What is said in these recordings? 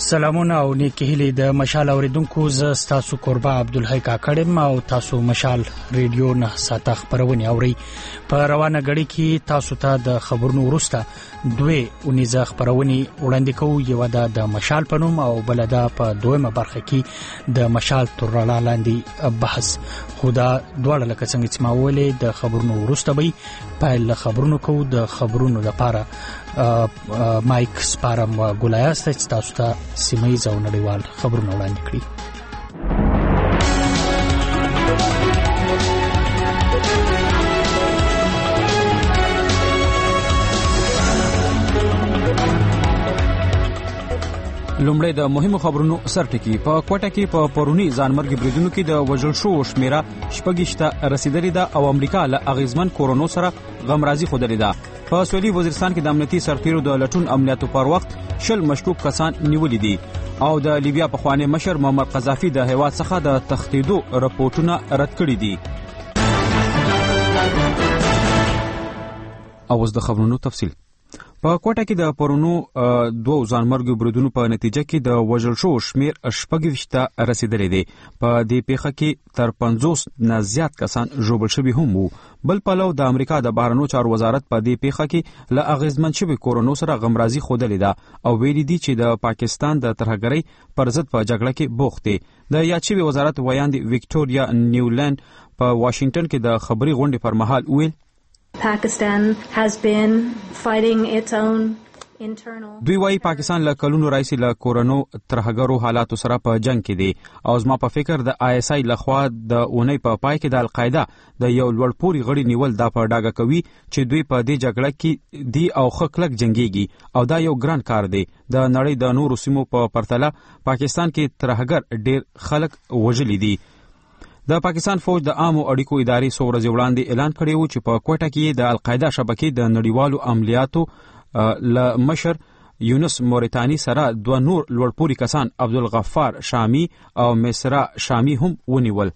سلامونه او نیکی هیلې د مشال اوریدونکو ز تاسو قربا عبدالحی کاکړم او تاسو مشال ریډیو نه ساته خبرونه اوري په روانه غړي کې تاسو ته د خبرونو ورسته دوه اونیزه خبرونه وړاندې کوو یو د مشال پنوم او بل د په دویمه برخه کې د مشال ترلا لاندې بحث خدا دواړه لکه څنګه چې ما ویلې د خبرونو ورسته به په خبرونو کوو د خبرونو لپاره مایک سپارم ګولایاست چې تاسو ته سیمایي او نړیوال خبرونه وړاندې کړي. لومړی د مهمو خبرونو سرټکی په کوټه کې په پرونی ځانمرګي بریدونو کې د وژل شو شمیره شپږشته رسیدلې ده او امریکا له اغیزمن کورونو سره غمرازي خوده ده. په سویلي وزیرستان کې د امنیتي سرتیرو د لټون عملیاتو پر وخت 10 مشکوک کسان نیولې دي او د لیبیا په خوانی مشر معمر قذافي د هیواد څخه د تښتیدو راپورټونه رد کړي دي. اوس د خبرونو تفصیل. په کوټه کې د پرونو دوه ځانمرګي بریدونو په نتیجه کې د وژل شو شمیر 26 رسیدلې دي. په دې پیښه کې تر 50 نه زیات کسان ژوبل شوي هم وو. بل پلو د امریکا د بهرنیو چارو وزارت په دې پیښه کې له اغیزمن شوي کورونو سره غمرازي خودلې ده او ویلي دي چې د پاکستان د ترهګرۍ پر ضد په جګړه کې بوخت دي. د یاد شوي وزارت ویاند وکټوریا نیولند په واشنگټن کې د خبري غونډې پر مهال ویل Pakistan has been fighting its own internal. دوی وايي پاکستان له کلونو راځي له کورونو ترهګرو حالاتو سره په جنگ کې دي او زما په فکر د ISI لخوا د اونۍ په پای کې د القاعده د یو لوړپوړي غړي نیول دا په ډاګه کوي چې دوی په دې جګړه کې دي او خلک جنگيږي او دا یو ګران کار دی. د نړۍ د نورو سیمو په پرتله پاکستان کې ترهګر ډیر خلک وژلي دي. د پاکستان فوج د عامو اړیکو ادارې څو ورځې وړاندې اعلان کړی و چې په کوټه کې د القاعده شبکې د نړیوالو عملیاتو له مشر یونس موریتانی سره دوه نور لوړپوړي کسان عبدالغفار شامی او مصرا شامی هم ونیول.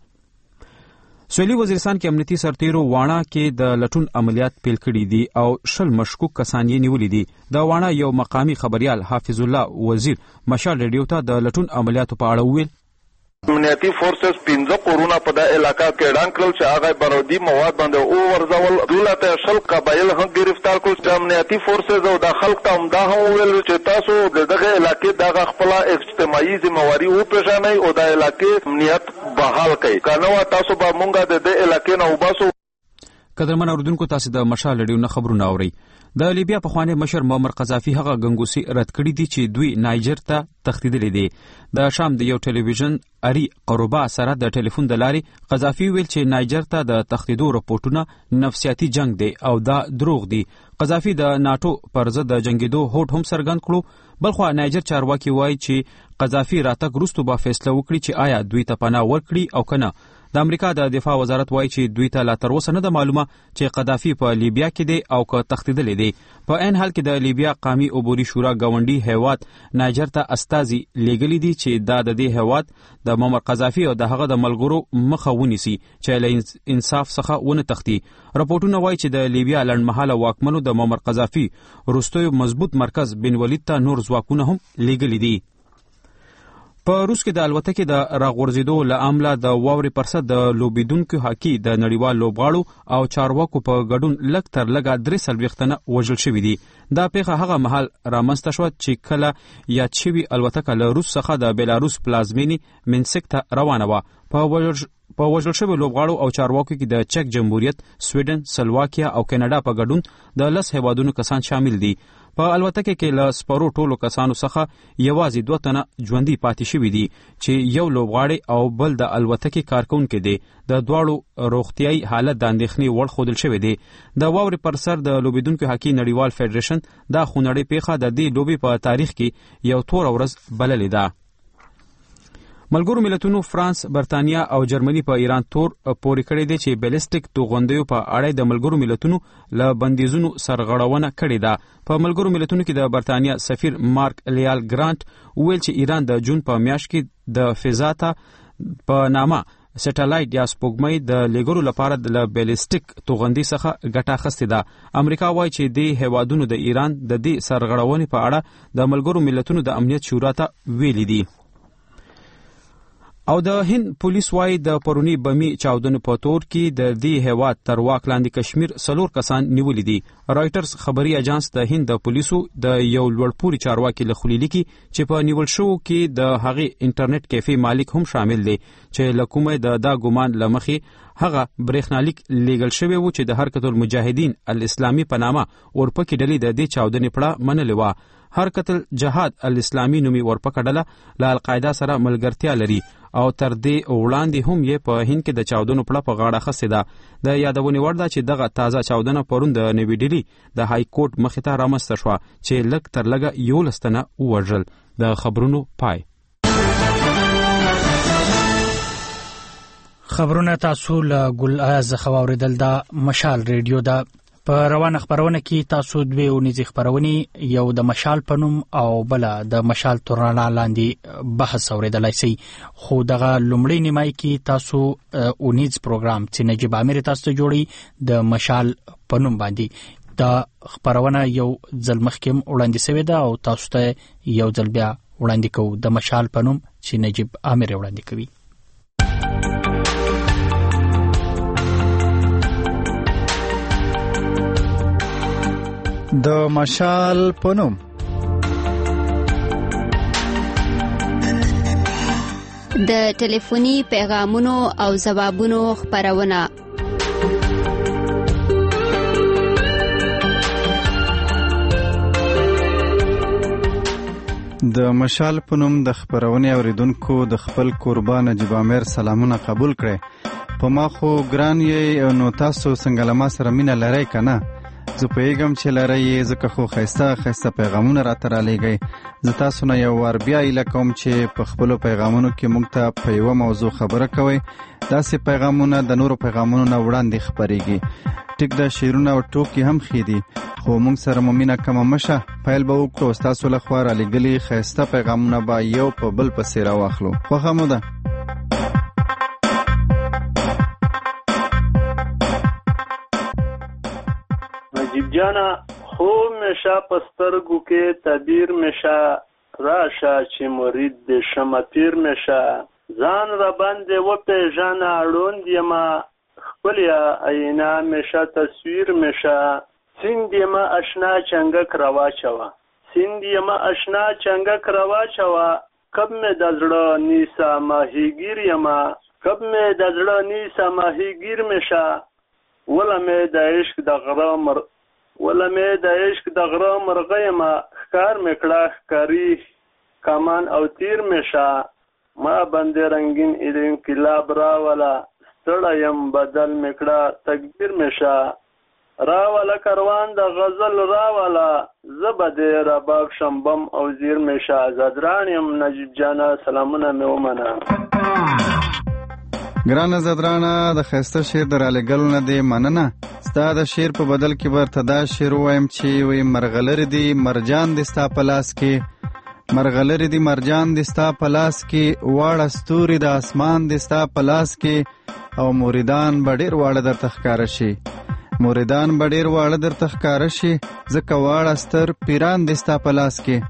سویلي وزیرستان کې امنیتي سرتیرو واڼه کې د لټون عملیات پیل کړي دي او 10 مشکوک کسان یې نیولي دي. د واڼه یو مقامی خبريال حافظ الله وزیر مشال ریډیو ته د لټون عملیاتو په اړه ویل امنیتی فورسز 15 قرونه په د علاقہ کې اعلان کړل چې هغه بارودي مواد باندې او ورزول دولت شل قبایل هم گرفتار کړل. چې امنیتی فورسز او د خلک ته هم دا هم ویل چې تاسو دغه علاقې دغه خپل اجتماعي ذمہواری او پېژنئ او د علاقې امنیت بحال کړئ. کنه تاسو به مونږه د علاقې نه وباسو. قدرمن اوردونکو تاسو د مشال ریډیو نه خبرونه اورئ. د لیبیا په خوانی مشر معمر قذافي هغه غنګوسی رد کړی دي چې دوی نایجر ته تښتیدلي دي. د شام د یو ټلویزیون اری قربا سره د ټلیفون د لارې قذافي ویل چې نایجر ته د تښتیدو راپورټونه نفسیاتي جنگ دی او دا دروغ دي. قذافي د ناتو پر ضد د جنگیدو هوډ هم څرګند کړو. بلخو نایجر چارواکي وایي چې قذافي راتګ وروسته به فیصله وکړي چې آیا دوی ته پناه ورکړي او کنه. د امریکا د دفاع وزارت وایي چې دوی ته لا تر اوسه نه د معلومه چې قذافي په لیبیا کې دی او که تښتیدلی دی. په عین حال کې د لیبیا قومي عبوري شورا ګاونډي هیواد نایجر ته استازي لیږلي دي چې دا د دې هیواد د معمر قذافي او د هغه د ملګرو مخه ونیسي چې له انصاف څخه ونه تښتي. راپورټونه وایي چې د لیبیا لنډمهاله واکمنو د معمر قذافي وروستیو مضبوط مرکز بن ولید ته نور ځواکونه هم لیږلي دي. په روس کې د الوتکې د راغورځېدو له امله د واورې پر سر د لوبیدونکو هاکي د نړیوال لوبغاړو او چارواکو په ګډون لږ تر لږه 3 تنه وژل شوي دي. دا پیښه هغه مهال رامنځته شوه چې کله یاد شوي الوتکه له روس څخه د بیلاروس پلازمینې منسک ته روانه وه. په وژل شوي لوبغاړو او چارواکو کې د چک جمهوریت، سویډن، سلواکیا او کاناډا په ګډون د 10 هیوادونو کسان شامل دي. په الوتکه کې له سپرو ټولو کسانو څخه یوازې 2 تنه ژوندي پاتې شوي دي چې یو لوبغاړی او بل د الوتکې کارکونکي دی. د دواړو روغتیايي حالت د اندېښنې وړ ښودل شوی دی. د واورې پر سر د لوبیدونکو هاکي نړیوال فدریشن دا خونړۍ پیښه د دې لوبې په تاریخ کې یو تور ورځ بللې ده. ملګرو ملتونو فرانس، برتانیا او جرمني په ایران تور پورې کړی دی چې بیلسټیک توغندیو په اړه د ملګرو ملتونو له بندیزونو سرغړونه کړې ده. په ملګرو ملتونو کې د برتانیا سفیر مارک لیال ګرانټ ویل چې ایران د جون په میاشت کې د فضا ته په نامه سټلایټ یا سپوږمۍ د لیګرو لپاره د بیلستیک توغندي څخه ګټه اخیستې ده. امریکا وایي چې د هیوادونو د ایران د دې سرغړونې په اړه د ملګرو ملتونو د امنیت شورا ته ویلي دي. او د هند پولیس وایي د پرونی بمی چاودنې په تور کې د دې هیواد تر واک لاندې کشمیر 4 کسان نیولي دي. رایټرز خبري اژانس د هند د پولیسو د یو لوړپوړي چارواکي له خولي لیکي چې په نیول شو کې د هغې انټرنیټ کیفې مالک هم شامل دی چې له کومه د دا ګمان له مخې هغه برېښنالیک لیږل شوی و چې د حرکت المجاهدین الاسلامي په نامه ورپکې ډلې د دې چاودنې پړه منلې وه. حرکت الجهاد الاسلامي نومي ورپکه ډله له القاعده سره ملګرتیا لري او تر دې وړاندې هم یې په هند کې د چاودنو پړه په غاړه خسته ده. د یادونې وړ ده چې دغه تازه چاودنه پرون د نوي ډیلي د های کورټ مخې ته رامنځته شوه چې لږ تر لږه 11 تنه ووژل. د خبرونو پای. خبرونه تاسو له ګل اعز خواوریدل دا مشال ریډیو دا. په روانه خبرونه کې تاسو دوی اونیزي خبرونه یو د مشال پنوم او بل د مشال تورنا لاندې بحث اوریدلای شي. خو دغه لومړی نیمای کې تاسو اونیز پروګرام چې نجیب امیر تاسو ته جوړي د مشال پنوم باندې دا خبرونه یو ځل مخکې وړاندې شوې ده او تاسو ته یو ځل بیا وړاندې کوو د مشال پنوم چې نجیب امیر وړاندې کوي. د مشال پنوم. د ټلیفوني پیغامونو او ځوابونو خبرونه. د مشال پنوم د خبرونې اوریدونکو د خپل قربان نجیب امیر سلامونه قبول کړئ. په ما خو ګران یې نو تاسو څنګه له ما سره مینه لرئ کنه؟ زه پوهیږم چې لرئ ځکه خو ښایسته پیغامونه راته رالیږئ. زه تاسو نه یو وار بیا هیله کوم چې په خپلو پیغامونو کې موږ ته په یوه موضوع خبره کوئ. داسې پیغامونه د نورو پیغامونو نه وړاندې خپرېږي. ټیک ده شعرونه او ټوکې هم ښې دي خو موږ سره مو مینه کمه مشه. پیل به وکړو. ستاسو له خوا رالیږلي ښایسته پیغامونه به یو په بل پسې راواخلو. خوښه مو ده؟ جانا خوب میشه پسترگو که تعبیر میشه راشه چی مرید ده شما پیر میشه زان را بنده و پیجان اروند یما خپلیا اینا میشه تصویر میشه سیندی ما اشنا چنگک روا چوا سیندی ما اشنا چنگک روا چوا کب می دزڑا نیسا ماهیگیر یما کب می دزڑا نیسا ماهیگیر میشه ولا می د عشق د غرامر ولا مې د عشق د غره مرغې ما ښکار مې کړه ښکاري کمان او تیر مې شه ما باندې رنګین انقلاب راوله ستړی یم بدل مې کړه تقدیر مې شه راوله کروان د غزل راوله زه به دې رباب شم بم او زیر مې شه زدران یم نجیب جانه سلامونه مې ومنه. ګرانه زدرانه د ښایسته شعر د رالیږلو نه دې مننه. ستا د شعر په بدل کې ورته دا شعر ووایم چې وایي مرغلرې دي مرجان دي ستا په لاس کې مرغلرې دي مرجان دي ستا په لاس کې واړه ستوري د اسمان دي ستا په لاس کې او موریدان به ډېر واړه درته ښکاره شي موریدان به ډېر واړه درته ښکاره شي ځکه واړه ستر پیران دي ستا په لاس کې.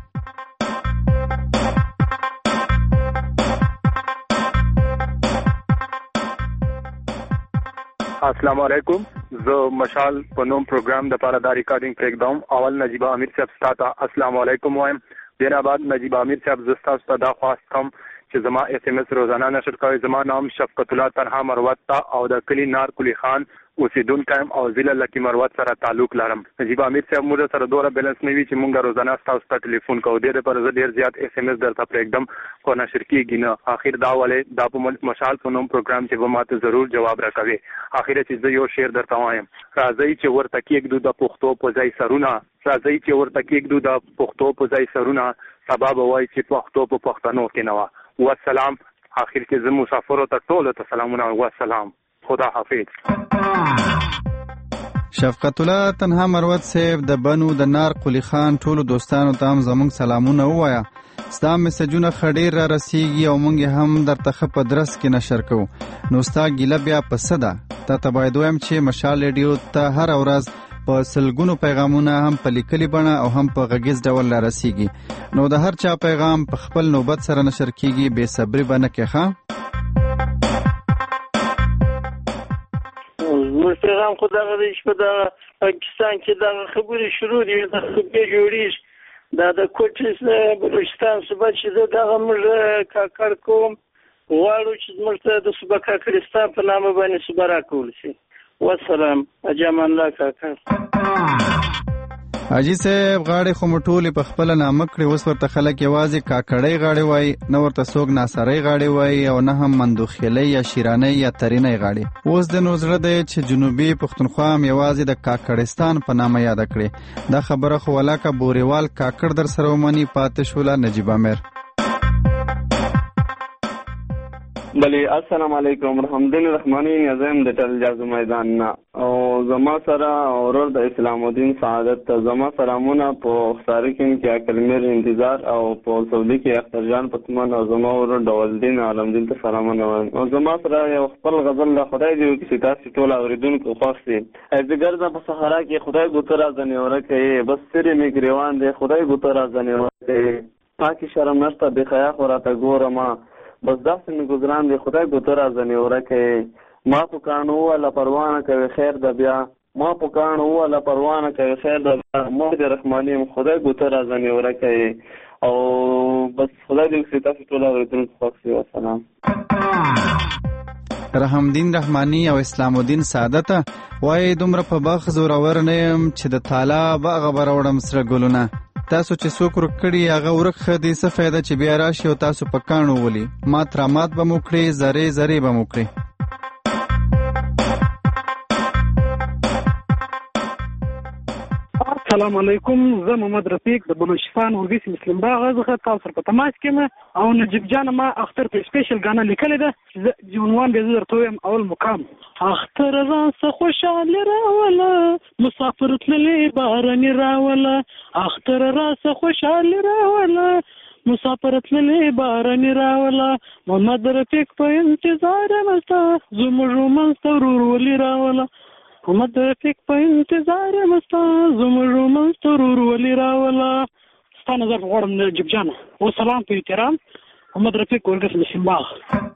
السلام علیکم. زه مشال په نوم پروګرام د پاره دا ریکارډینګ پرېږدم. اول نجیب امیر صاحب ستاسو السلام علیکم وایم. ډیر بعد نجیب امیر صاحب زه تاسو ته دا خواست کوم چې زما اس ام اس روزانه نشر کوي. زما نام شفقت الله تنها مروت او د کلی نار کلی خان اوسیدونکی او ضلع لکی مروت سره تعلق لرم. نجیب امیر صاحب موږ سره دوره بیلنس نه وی چې موږ روزانه تاسو ته ټلیفون کوو. د دې پر زه ډیر زیات اس ام اس درته پرېږدم خو نشر کیږي نه. اخر دا ولې دا په مشال په نوم پروګرام چې به ماته ضرور جواب راکوي. اخر چې زه یو شعر درته وایم. راځي چې ورته کېږدو د پښتو په ځای سرونه راځي چې ورته کېږدو د پښتو په ځای سرونه سبا به وایي چې پښتو په پښتنو کې نه وه. والسلام. اخر کې زه مسافرو ته ټولو ته سلامونه. والسلام. خدا حافظ. شفقت الله تنها مروت صاحب د بنو د نار قلی خان ټولو دوستانو ته هم زموږ سلامونه ووایه. ستا میسجونه خډیر را رسیږي او مونږ هم درته ښه په درس کې نشر کوو. نو ستا ګیله بیا په څه ده؟ تا ته باید وایم چې مشال ریډیو ته هره ورځ په سلګونو پیغامونه هم په لیکلي بڼه او هم په غږیز ډول را رسیږي. نو د هر چا پیغام په خپل نوبت سره نشر کیږي، بې صبري به نه کوې ښه؟ زموږ پیغام خو دغه دی چې په دغه پاکستان کې دغه خبرې شروع دي، د خبرې جوړېږي دا د کوټې بلوچستان صوبه چې ده دغه موږ کاکړ قوم غواړو چې زموږ ته د صوبه کاکړستان په نامه باندې صوبه راکول شي. والسلام. اجامان الله کاکړ. حاجي صاحب غاړې خو مو ټولې په خپله نامه کړې، اوس ورته خلک یوازې کاکړۍ غاړې وایي، نه ورته څوک ناصرۍ غاړې وایي او نه هم مندوخیلۍ یا شیرانۍ یا ترینۍ غاړې. اوس د نو زړه دی چې جنوبي پښتونخوا هم یوازې د کاکړستان په نامه یاده کړې. دا خبره خو ولاکه بوریوال کاکړ در سره ومني. پاتې شوله نجیب امیر. بلی السلام علیکم. رحمدین رحمانی نظم د ټل جازو میدان نه او زما سره اورور د اسلام الدین سعادت ته زما سلامونه په خسارکین کې اکلمیر انتظار او په سعودي کې اختر جان پتمن او زما اورور ډولدین عالمدین ته سلامونه وایم. او زما سره یو خپل غزل له خدای دی چې تاسو ټول اوریدونکو خوښ شي. از ګرځه په صحرا کې خدای ګوتره ځنیوره کوي، بس سری می ګریوان دی خدای ګوتره ځنیوره کوي، پاکي شرم نشته بې خیا خو راته ګوره ما، بس داسې مې ګزران دی خدای ګوتره ځنیوره کوي. ما په کاڼو وله پروانه کوي خیر د بیا، ما په کاڼو وله پروانه کوي خیر د بیا، ما د رحماني خدای ګوتره ځنیوره کوي. او بس خدای دې وکړي تاسو ټول اورېدونکو خوښ شي. والسلام. رحمدین رحمانی او اسلام الدین سعادت وایي دومره په باغ زورور نه یم چې د طالب هغه به راوړم سره ګلونه. تاسو چې څوک ورک کړي هغه ورک ښه دی، څه فایده چې بیا راشي او تاسو په کاڼو ولي. مات رامات به مو کړي، زرې زرې به مو کړي. السلام علیکم. زه محمد رفیق د بلوچستان اورګیس مسلم باغ څخه تاسو سره په تماس کې یم او نجیب جان ما اختر په سپیشل غانا لیکل ده چې عنوان به زه درته وایم. اول مقام: اختر راسه خوشاله راوله، مسافر تللی باران راوله، اختر راسه خوشاله راوله، مسافر تللی باران راوله، محمد رفیق په انتظار مستا زموږ منځ ورور ولی راوله، محمد رفیق په انتظار مستا زموږ منځ ورور ولی راوله. ستا نظر غواړم نجیب جان. والسلام په احترام. محمد رفیق اورګیس مسلم باغ.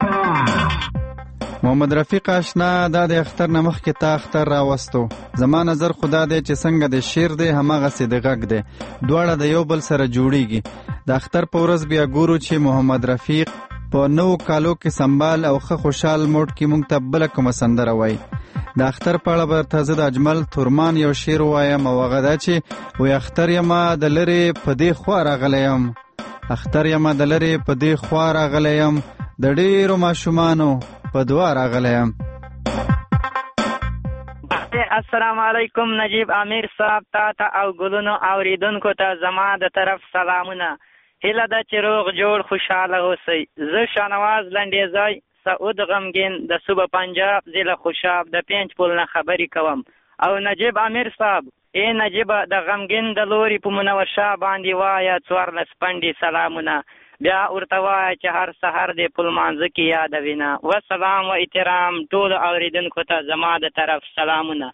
محمد رفیق آشنا دا د اختر نه مخکې تا اختر راوستو. زما نظر خدا دی چې څنګه د شعر دی هماغسې د غږ دی، دواړه د یو بل سره جوړیږي. د اختر په ورځ بیا ګورو چې محمد رفیق په نو کالو کې سنبال او ښه خوشحال موډ کې مونږ ته بله کومه سندره وایي. د اختر په اړه به درته زه د اجمل تورمان یو شعر وایم او هغه دا چې وایي: اختر یمه د لرې په دې خوا راغلی یم، اختر یمه د لرې په دې خوا راغلی یم، د ډېرو ماشومانو په دعا راغلی یم. السلام علیکم نجیب امیر صاحب، تا ته او ګلونو اوریدونکو ته زما د طرف سلامونه. هیله ده چې روغ جوړ خوشحاله اوسئ. زه شاهنواز لنډیزی سعود غمگین د صوبه پنجاب ضلع خوشاب د پنج پول نه خبرې کوم. او نجیب امیر صاحب، ای نجیب د غمگین د لوري په منور شاه باندې وایه 14 پنډې سلامونه، بیا ورته وایه چې هر سحر د پل مانځه کې یادوینه. والسلام و احترام ټولو اوریدونکو ته زما د طرف سلامونه.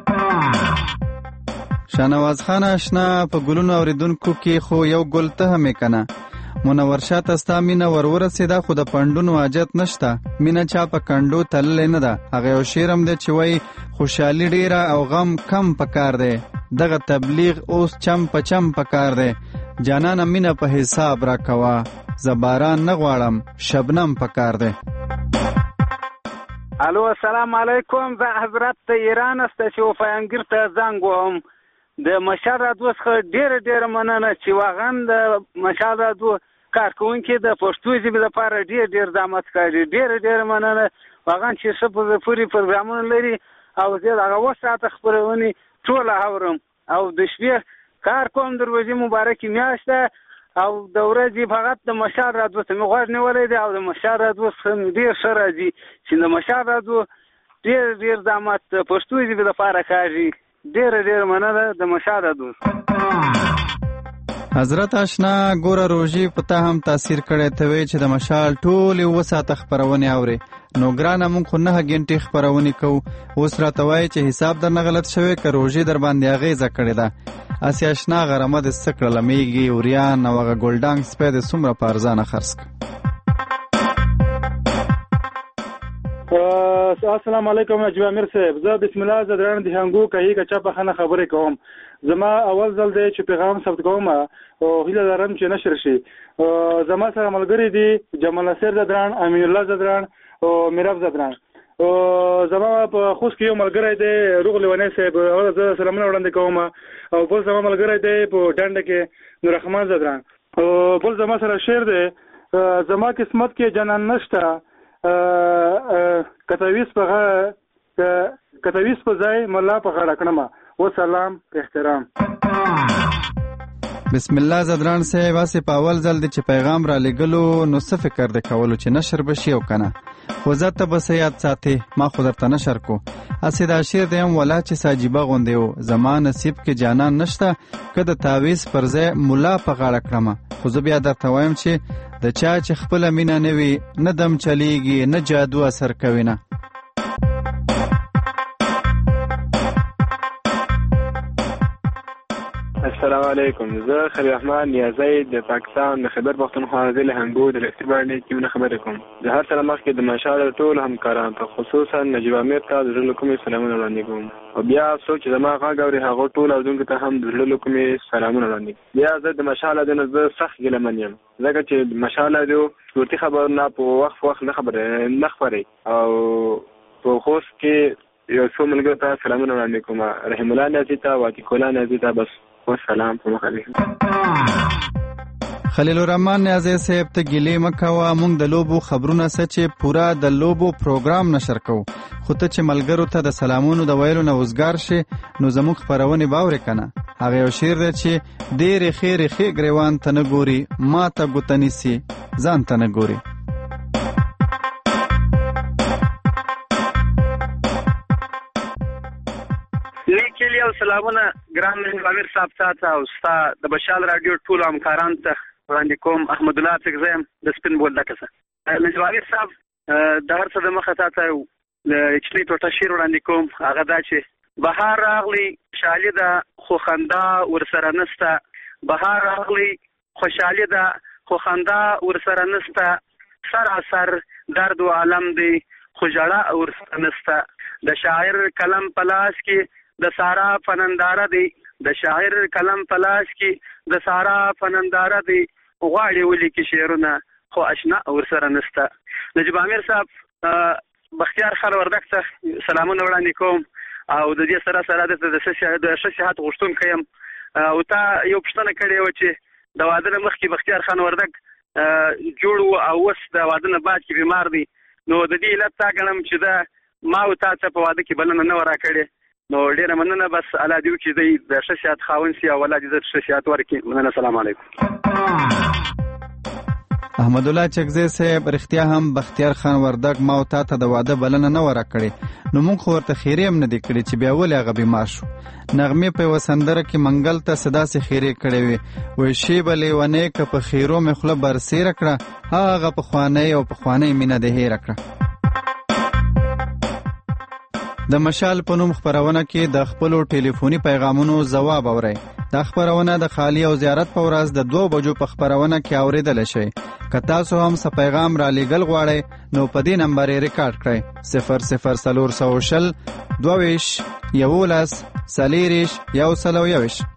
شاهنواز خان آشنا په ګلونو اوریدونکو کې خو یو ګل ته همې کنه. منور شاه ته ستا مینه ورورسېده خو د پنډونو حاجت نشته، مینه چا په کنډو تللی نه ده. هغه یو شعر هم دی چې وایي: خوشحالي ډېره او غم کم پکار دی، دغه تبلیغ اوس چم په چم پکار دی، جانانه مینه په حساب را کوه، زه باران نه غواړم شبنم پکار دی. الو السلام علیکم. زه حضرت ته ایران است چې وفایانګیر ته زنګ وهم. د مشال رادیو څخه ډېره مننه چې واغن د مشال رادیو کارکوونکي د پښتو ژبې لپاره ډېر زحمت کوي. ډېره مننه واغن چې ښه په پوری پروګرامونه لري او زه هغه اوه ساعته خپرونې ټوله اورم او د شپې کار کوم. د ورځې مبارکې میاشت ده او د ورځې فقط د مشال رادیو ته مې غوږ نیولی دی او د مشال رادیو څخه مې ډېر ښه راځي چې د مشال رادیو ډېر زحمت پښتو ژبې لپاره کوي. ډېره مننه د مشال رادیو. حضرت آشنا ګوره روژې په تا هم تاثیر کړی ته وی چې د مشال ټولې 7 ساعته خپرونې اورې نو ګرانه موږ خو 9 غنټې خپرونې کوو اوس راته وایي چې حساب درنه غلط شوی که روژې در باندې اغېزه کړې ده اسې آشنا غرمه دې څه کړله میږي اوریان او هغه ګلډانګ سپی دې څومره په ارزانه خرڅ کړه. السلام علیکم نجیب امیر صاحب زه بسم الله زدران د هنګو کوي کچا په خانه خبرې کوم زما اول ځل دی چې پیغام ثبت کوم او هیله لرم چې نشر شي زما سره ملګری دي جمال نصر زدران امین الله زدران او میراف زدران او زما په خوش کې یو ملګری دی روغ لیونی صاحب او زه سلامونه وړاندې کوم او بل زما ملګری دی په ډنډه کې نور رحمان زدران او بل زما سره شعر دی زما قسمت کې جنان نشته کتاویس په ځای ملا په غاړه کړم و سلام احترام. بسم الله زدران صاحب واسه په اول ځل دی چې پیغام را لګلو نو څه فکر د کولو چې نشر بشي او کنه خو ځته بس یاد ساتي ما خو درته نشر کو اسې دا شعر دیم ولا چې ساجيبه غوندې و زمان نصیب کې جانان نشته کده تعویز پر ځای ملا په غاړه کړم خو زه بیا درته وایم چې د چا چې خپل مینه نه وي نه دم چلیږي نه جادو اثر کوي نه. السلام علیکم زه خلیل رحمان نیازی د پاکستان د خیبر پختونخوا ضلع هنګو د اختبارنې کیونه خبرې کوم زه هر سره مخکې د مشال ټول همکاران ته خصوصا نجیب امیر ته د زړه کومې سلامونه وړاندې کوم او بیا څوک چې زما غږ اوري هغه ټول اورونکو ته هم د زړه کومې سلامونه وړاندې بیا زه د مشال د نظر سخت ګیلمن یم ځکه چې مشال د صورتي خبرونه په وخت نه خبرې او په خوست کې یو څو ملګرو ته سلامونه وړاندې کوم رحیم الله نازي ته واتیق الله نازي ته بس والسلام علیکم. خلیل الرحمن نیازی صاحب ته ګیلې مکوه موږ د لوبو خبرونه سچې پورا د لوبو پروګرام نشر کوو خو ته چې ملګرو ته د سلامونو د ویلو نه وزګار شي نو زموږ خپرونې باورې کنه هغه یو شعر دی چې ډېرې خیرې ګریوان ته نه ګوري ما ته ګوته نیسي ځان ته نه ګوري. لیکلی او سلامونه ګران امیر صاحب ته او ستا د بشال رادیو ټول همکاران ته وړاندې کوم احمد الله څنګه د سپین بولدکه سره نجیب امیر صاحب د هر څه د مخه ته اچلی ټوټه شیر وړاندې کوم هغه دا چې بهار راغلی خوشحالي ده خو خندا ورسره نسته بهار راغلی خوشحالي ده خو خندا ورسره نسته سراسر درد و عالم دی خو ژړا ورسره نسته د شاعر کلم پلاس کې د سارا فننداره دی د شاعر کلم پلاس کې د سارا فننداره دی غواړي ولیکي شعرونه خو اشنا ورسره نسته. نجیب امیر صاحب بختیار خان وردک ته سلامونه وړاندې کوم او د دې سره د ښه صحت غوښتونکی یم او تا یو پوښتنه کړې وه چې د واده نه مخکې بختیار خان وردک جوړ و او اوس د واده نه بعد کې بیمار دی نو د دې علت تا ګڼم چې دا ما او تا ته په واده کې بلنه نه وه راکړې نو ډیره مننه بس الله دې وکړي دی د ښه صحت خاوند سي او الله دې د ښه صحت ورکړي مننه. السلام علیکم. احمد الله چکزی صاحب رښتیا هم بختیار خان وردک ما او تا ته د واده بلنه نه وره کړې نو موږ خو ورته خیرې هم نه دي کړې چې بیا ولې هغه بیمار شو. نغمې په یوه سندره کې منګل ته څه داسې خیرې کړې وې وایي شیبه لیونۍ که په خیرو مې خوله برسېره کړه هغه پخوانۍ او پخوانۍ مینه دې هېره کړه. د مشال په نوم خپرونه کې د خپلو ټلیفوني پیغامونو ځواب اورئ. دا خپرونه د خالی او زیارت په ورځ د 2 بجو په خپرونه کې اوریدل شي. که تاسو هم څه پیغام را لیږل غواړئ نو په دې نمبر یې ریکارډ کړئ 00420 22 11 40 121.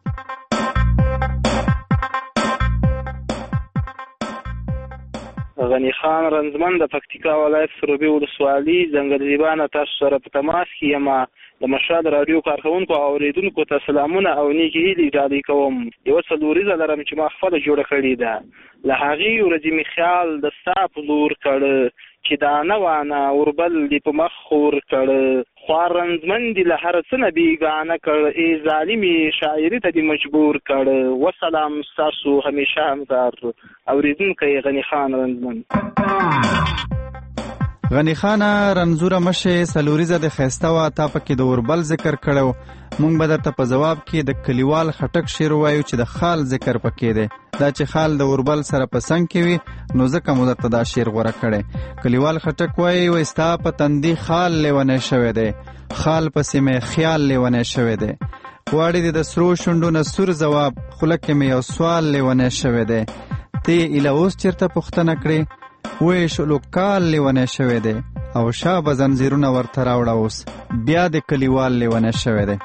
غنی خان رنزمن د پکتیکا ولایت سروبي ولسوالي ځنګلزیبانه تاسو سره په تماس کې یم. د مشال رادیو کارکونکو او اوریدونکو ته سلامونه او نیکې هیلې ډالۍ کوم. یوه څلوریزه لرم چې ما خپله جوړه کړې ده له هغې ورځې مې خیال د ستا په لور کړ چې دانه وانه وربل دې په مخ خور کړ خوار رنزمن دې له هر څه نه بېګانه کړ ای ظالمې شاعري ته دې مجبور کړ. وسلام ستاسو همیشه همکار اوریدونکی غنی خان رنزمن. غنی خان رنزوره مشه سلوریزه د خيسته وا تا پکې د اوربل ذکر کړو. مونږ به درته په جواب کې د کلیوال خټک شعر وایو چې د خال ذکر پکې دی. دا چې خال د اوربل سره په څنګ کې وي نو ځکه مو درته دا شعر غوړه کړي. کلیوال خټک وایي وستا په تندي خال لیونه شوی دی، خال پسې مې خیال لیونه شوی دی. غواړي د سرو شونډو نه سور جواب، خوله کې مې یو سوال لیونه شوی دی. ته ایله اوس چېرته پوښتنه کړې وې شلو کال لیونه شوی دی او شابه زنځیرونه ورته راوړه اوس بیا د کلیوال لیونه شوی دی.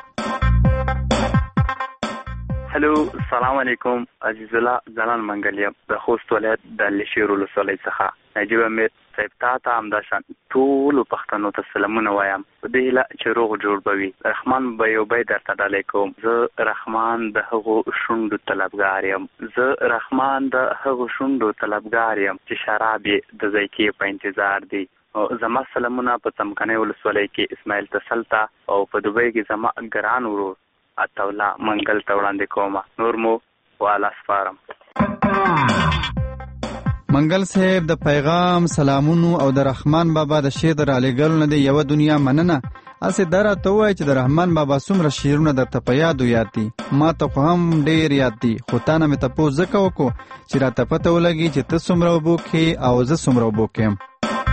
هلو سلام علیکم، عزیز الله زلان منګلیم د خوست ولایت د لشیر ولسوالۍ څخه نجیب امیر صاحب ته همداشان ټولو پښتنو ته سلامونه وایم. په دې هیله چې روغ جوړ به وي. رحمان به یو بیت درته ډالۍ کوم. زه رحمان د هغو شونډو طلبګار یم، زه رحمان د هغو شونډو طلبګار یم چې شراب یې د ذایقې په انتظار دی. زما سلامونه په څمکنۍ ولسوالۍ کې اسماعیل تسل ته او په دوبۍ کې زما ګران ورور عطاالله منګل ته وړاندې کومه. نور مو والا سپارم. منګل صاحب د پیغام سلامونو او د رحمان بابا د شعر در علیګلو نه دی یو دنیا مننه. اسې دره ته وای چې د رحمان بابا څومره شعرونه درته په یادو یاد دي. ما ته خو هم ډیر یاد دي، خو تا نه مې تپوس ځکه وکړو چې راته پته ولګي چې ته څومره اوبو کې او زه څومره اوبو کې یم.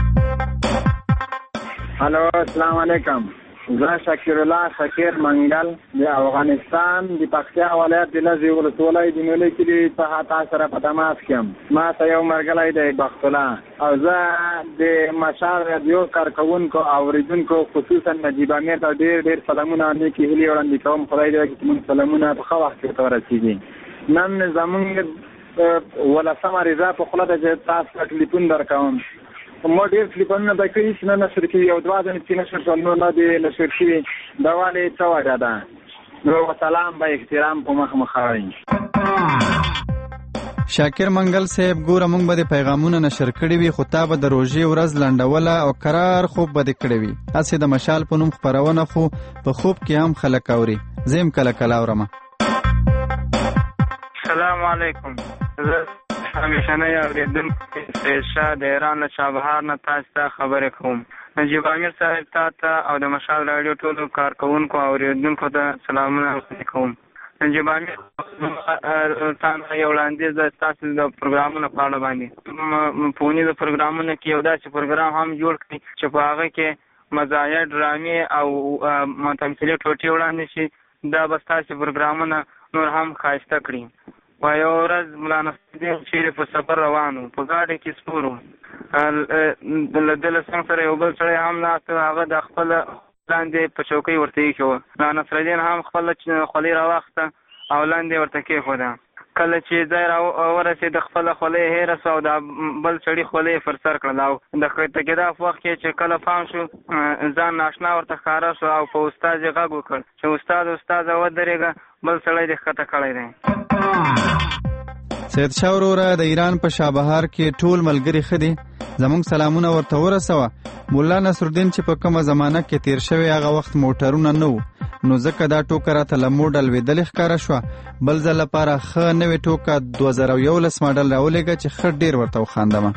هلو السلام علیکم، زه شکر الله شکر منګل د افغانستان د پکتیا ولایت د لږې ولسوالۍ د نولۍ کلي څخه تاسو سره په تماس کې یم. ما ته یو ملګری دی بخت الله او زه د مشال رادیو کارکوونکو او اورېدونکو خصوصا نجیب امیر ته ډېر ډېر سلامونه نیکې هیلې وړاندې کوم. خدای دې وکړي چې موږ سلامونه په ښه وخت کې ورته ورسېږي. نن زموږ 18 رضا په خوله ده چې تاسو ته ټلیفون درکوم. ما ډېر کلیپونه د کوي چې نه نشر کړي یو دوه ځلې چې نشر شول نو نه دی نشر کړي. دا ولې څه وجه ده؟ نو سلام به احترام په مخ مخاوي. شاکر منګل صاحب ګوره مونږ به د پیغامونه نشر کړي وي، خو تا به د روژې ورځ لنډوله او قرار خوب به دې کړی وي. هسې د مشال په نوم خپرونه خو په خوب کې هم خلک اوري. زه هم کله کله اورم. السلام علیکم، زه همیشنی اوریدونکی سیدشاه د ایران له چابهار نه تاسو ته خبرې کوم. نجیب امیر صاحب ته او د مشال راډیو ټولو کارکوونکو او اوریدونکو ته سلامونه کوم. نجیب امیر تاسو یو وړاندیز د تاسو د پروګرامونو په اړه باندې په ونیزو پروګرامونو کې یو داسې پروګرام هم جوړ کړي چې په هغه کې مزایا ډرامې او تمثیلي ټوټې وړاندې شي. دا به ستاسو پروګرامونه نور هم ښایسته کړي. و یو ورځ ملا نصرالدین چیرې په سفر روانو، په ګاډۍ کې سپور و. له ده له څنګ سره یو بل سړی هم ناست و، هغه د خپله لاندې په چوکۍ ورته ایښې وه. ملا نصرالدین هم خپله خولۍ راواخیسته او لاندې ورته کېښوده. کله چې ځای ورسېد خپله خولۍ هېره سوه او د بل سړي خولۍ یې پر سر کړله او د ښکته کېدا په وخت کې چې کله پام شو ځان ناشنا ورته ښکاره شو او په استاد یې غږ وکړ چې استاده ودرېږه، بل سړی دې ښکته کړی دی. سید شاه وروره د ایران په شابهار کې ټول ملګري ښه دي؟ زموږ سلامونه ورته ورسوه. مولا نصرالدین چې په کومه زمانه کې تیر شوی هغه وخت موټرونه نه وو، نو ځکه دا ټوکه راته له موډل لوېدلې ښکاره شوه. بل ځل لپاره ښه نوې ټوکه 2011 ماډل راولېږه چې ښه ډېر ورته وخاندمه.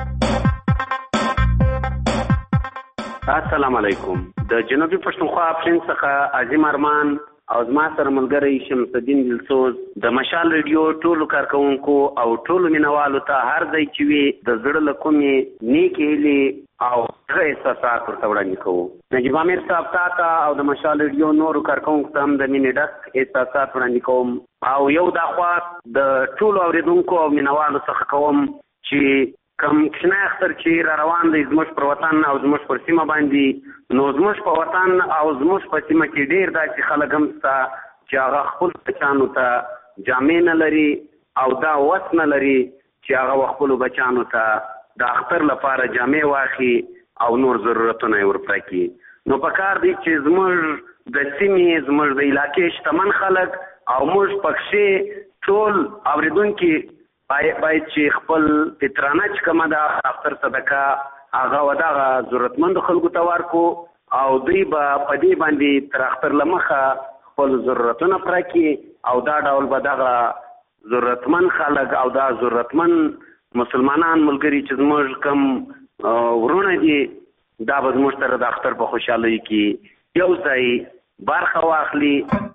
السلام علیکم، د جنوبي پښتونخوا پرنس څخه عظیم ارمان او زما سره ملګری شمس الدین دلسوز د مشال ریډیو ټولو کارکوونکو او ټولو مینوالو ته هر ځای چې وي د زړه له کومې نیکې هیلې او ښه احساسات ورته وړاندې کوو. نجیب امیر صاحب ته او د مشال ریډیو نورو کارکوونکو ته هم د مینې ډک احساسات وړاندې کوم او یو دا خوا د ټولو اورېدونکو او مینوالو څخه کوم چې کم کښنی اختر چې را روان دی زموږ پر وطن او زموږ پر سیمه باندې، نو زموږ په وطن او زموږ په سیمه کې ډېر داسې خلک هم شته چې هغه خپل بچانو ته جامې نه لري او دا وس نه لري چې هغه خپلو بچانو ته د اختر لپاره جامې واخلي او نور ضرورتونه یې ورپوره کړي. نو پکار دی چې زموږ د سیمې زموږ د علاقې شتمن خلک او موږ پکښې ټول اورېدونکي باید چې خپل فطرانه چې کومه ده اختر صدقه هغه و دغه ضرورتمندو خلکو ته ورکړو او دوی به په دې باندې تر اختر له مخه خپل ضرورتونه پوره کړي او دا ډول به دغه ضرورتمند خلک او دا ضرورتمند مسلمانان ملګري چې زموږ کوم ورونه دي دا به زموږ سره د اختر په خوشحالۍ کې یو ځای برخه واخلي.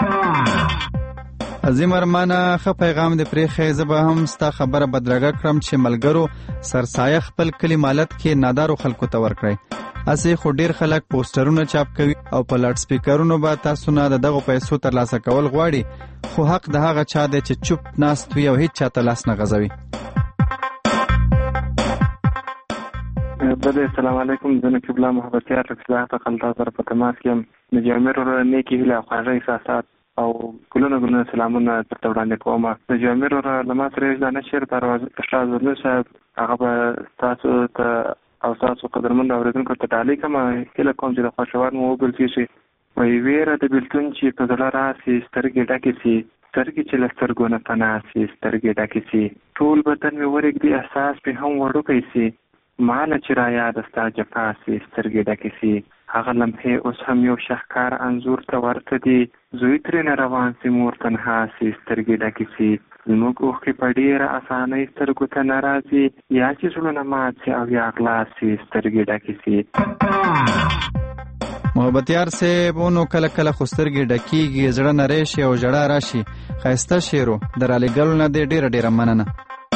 عظیم ارمانه ښه پیغام دې پرېښی. زه به هم ستا خبره بدرګه کړم چې ملګرو سرسایه خپل کلي مالت کې نادارو خلکو ته ورکړئ. اسې خو ډېر خلک پوسټرونه چاپ کوي او په لاډ سپیکرونو به تاسو نه د دغو پیسو ترلاسه کول غواړي، خو حق د هغه چا دی چې چوپ ناست وي او هیڅ چاته لاس نه غځوي. السلام علیکم. زه نقیب الله محبت یار اصلاح ته خلطا سره په تماس کې یم. د جامع وروره نیکې هیله او خواږه احساسات او ګلونه سلامونه درته وړاندې کوم. د جامع وروره له ما سره دا نشر پرواز ورلو صاحب هغه به ستاسو ته او ستاسو قدرمن اورېدونکو ته ډالۍ کوم. هیله کوم چې د خوشوار مو وګرځي شي. وایي ویره د بېلتون چې په زړه راسي سترګې ډکې سي، سترګې چې له سترګو نه پناه سي سترګې ډکې سي، ټول بدن مې ورږدي احساس پې هم وړوکی سي، ماله چې را یاده ستا جفا سي سترګې ډکې سي. هغه لمحې اوس هم یو شهکار انځور ته ورته دي، زوی ترېنه روان سي مور تنها سي سترګې ډکې سي. زموږ اوښکې په ډېره اسانۍ سترګو ته نه راځي، یا چې زړونه مات سي او یا غلا سي سترګې ډکې سي. محبتیار صاحب نو کله کله خو سترګې ډکېږي، زړه نری شي او ژړا راشي. ښایسته شعرو د رالیږلو نه دې ډېره مننه.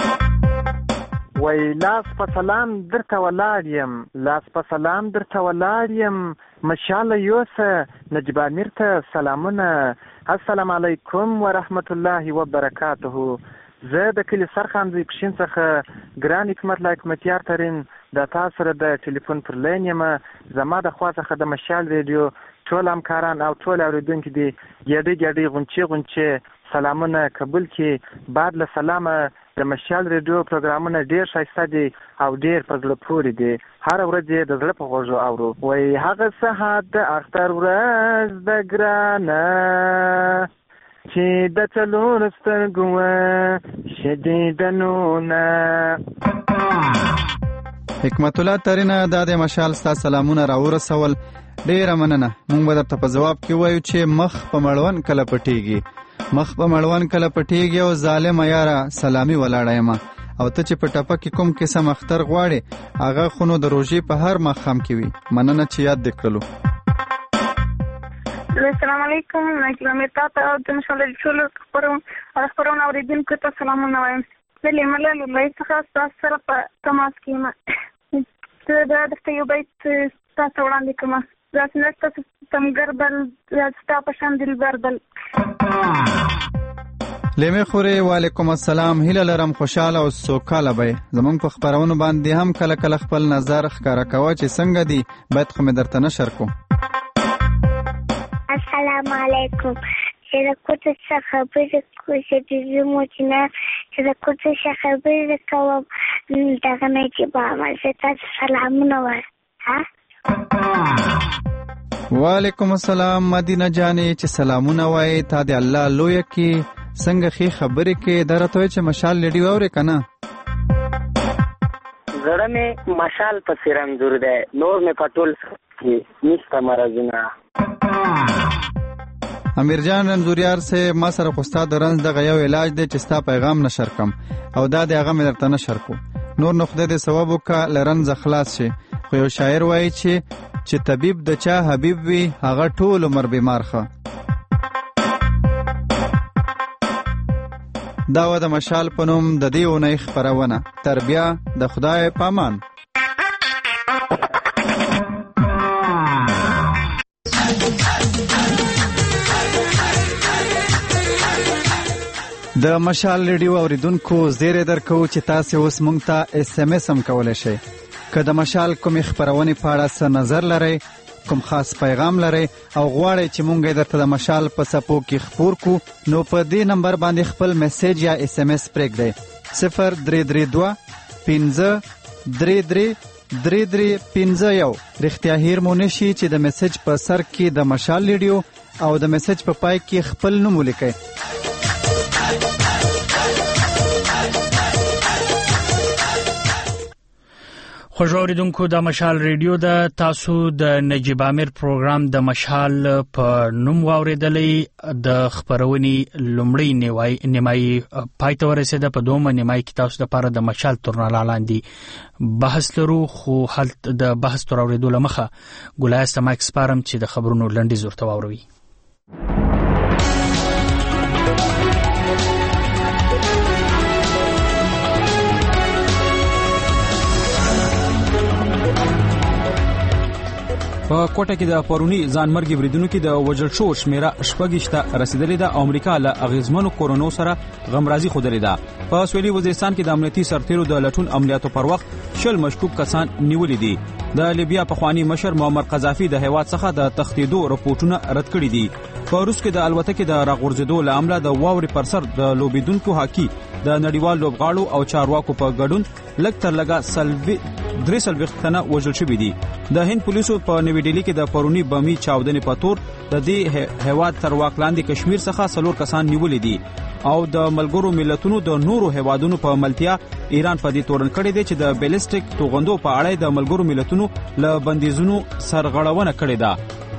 وای لاس په سلام درته ولاړ یم، لاس په سلام درته ولاړ یم، مشاله یوسه نجیب امیر ته سلامونه. السلام علیکم ورحمت الله وبرکاته. زه د کلي سرخان زوی پښین څخه ګران حکمت الله حکمتیار ترین د تاسو سره د ټلیفون پر لین یم. زما د خوا څخه د مشال ریډیو ټول همکاران او ټول اورېدونکي دي ګډې غونچې سلامونه قبول کړي. بعد له سلامه د مشال ریډیو پروګرامونه ډېر ښایسته دي او ډېر په زړه پورې دي. هره ورځ یې د زړه په غوږو اورو. وایي هغه سهار د اختر ورځ د ګرانه چې د څلور سترګو شیدې د نونه. حکمت الله ترینه دا د مشال ستا سلامونه راورسول، ډېره مننه. موږ به درته په ځواب کې وایو چې مخ په مړوند کله پټېږي، مخ په مړوند کله پټېږي او ظالمه یاره سلامي ولاړه یم. او ته چې په ټپه کې کوم قسم اختر غواړې هغه خو نو د روژې په هر ماښام کې وي. مننه چې یاد دې کړلو. السلام علیکم. نقیب امیر تاته او د مشال ټولو خپرونه اورېدونکو ته سلامونه وایم. زه لیمله لومړی څخه ستاسو سره په تماس کې یم. زه درته یو بیت ستاسو وړاندې کوم. داسې نه ستاسو تمګر بل ستا په شان دلبر بل. لیمې خورې وعلیکم السلام. هیله لرم خوشحاله او سوکاله به زمونږ په خپرونو باندې هم کله کله خپل نظر ښکاره کوه چې څنګه دي، باید خو مې درته نشر کو. السلام علیکم. چې د کوڅه څخه خبرې کوم چې د زموږ چې د کوڅه څخه خبرې کوم دغه نجیب امیر زه تاسو سلامونه وایم. وعلیکم السلام مدینه جانې چې سلامونه وایي. تا دې الله لویه کې څنګه ښې خبرې کې دا راته وایي چې مشال ریډیو اورې که نه؟ زړه مې مشال پسې رنځور دی، نور مې په ټول کې نشته مرضونه. امیر جان رنځوریار صاحب ما سره خو ستا د رنځ دغه یو علاج دی چې ستا پیغام نشر کم او دا د هغه مې درته نشر کو. نور نو خدای دې ثواب وکړه له رنځه خلاص شي. خو یو شاعر وایي چې طبیب د چا حبیب وي هغه ټول عمر بیمار ښه. دا و د مشال په نوم د دې اونۍ خپرونه. تر بیا د خدای پامان. د مشال ریډیو اوریدونکو زیری درکو چې تاسو اوس مونږ ته SMS هم کولای شئ. که د مشال کومې خپرونې په اړه څه نظر لرئ، کوم خاص پیغام لرئ او غواړئ چې مونږ یې درته د مشال په څپو کې خپور کو، نو په دې نمبر باندې خپل میسیج یا SMS پرېږدئ. 0332 5333351. رښتیا هیر مو نشي چې د میسیج په سر کې د مشال ریډیو او د میسیج په پای کې خپل نوم ولیکئ. خوږ اوریدونکو د مشال ریډیو د تاسو د نجیب امیر پروګرام د مشال په نوم واوریدلې د خبرونې لومړی نیمایي پای ته ورسېده. په دومره نیمایي کې تاسو لپاره د مشال تورنالا لاندې بحث لرو، خو هلته د بحث تر اورېدو لمخه ګلایسته مایک سپارم چې د خبرونو لنډیز ورته واوروي. په کوټه کې د پرونی ځانمرګي بریدونو کې د وژل شو شمیره شپږشته رسیدلې ده. امریکا له اغیزمنو کورونو سره غمرازي خوده ده. په سویلي وزیرستان کې د امنیتي سرتیرو د لټون عملیاتو پر وخت 10 مشکوک کسان نیولې دي. د لیبیا پخوانی مشر معمر قذافي د هیواد څخه د تښتیدو رپورټونه رد کړي دي. په روس کې د الوتکې د راغورځېدو له امله د واوري پر سر د لوبیدونکو هاکی د نړیوال لوبغاړو او چارواکو په ګډون لږ تر لږه 3 تنه وژل شوي دي. د هند پولیسو په نوې ډیلی کې د پرونی بمي چاودنې په تور د دې هیواد تر واک لاندې کشمیر څخه 4 کسان نیولې دي او د ملګرو ملتونو د نورو هیوادونو په ملتیا ایران په دې تورن کړی دی چې د بیلسټیک توغندو په اړه د ملګرو ملتونو له بندیزونو سرغړونه کړې ده.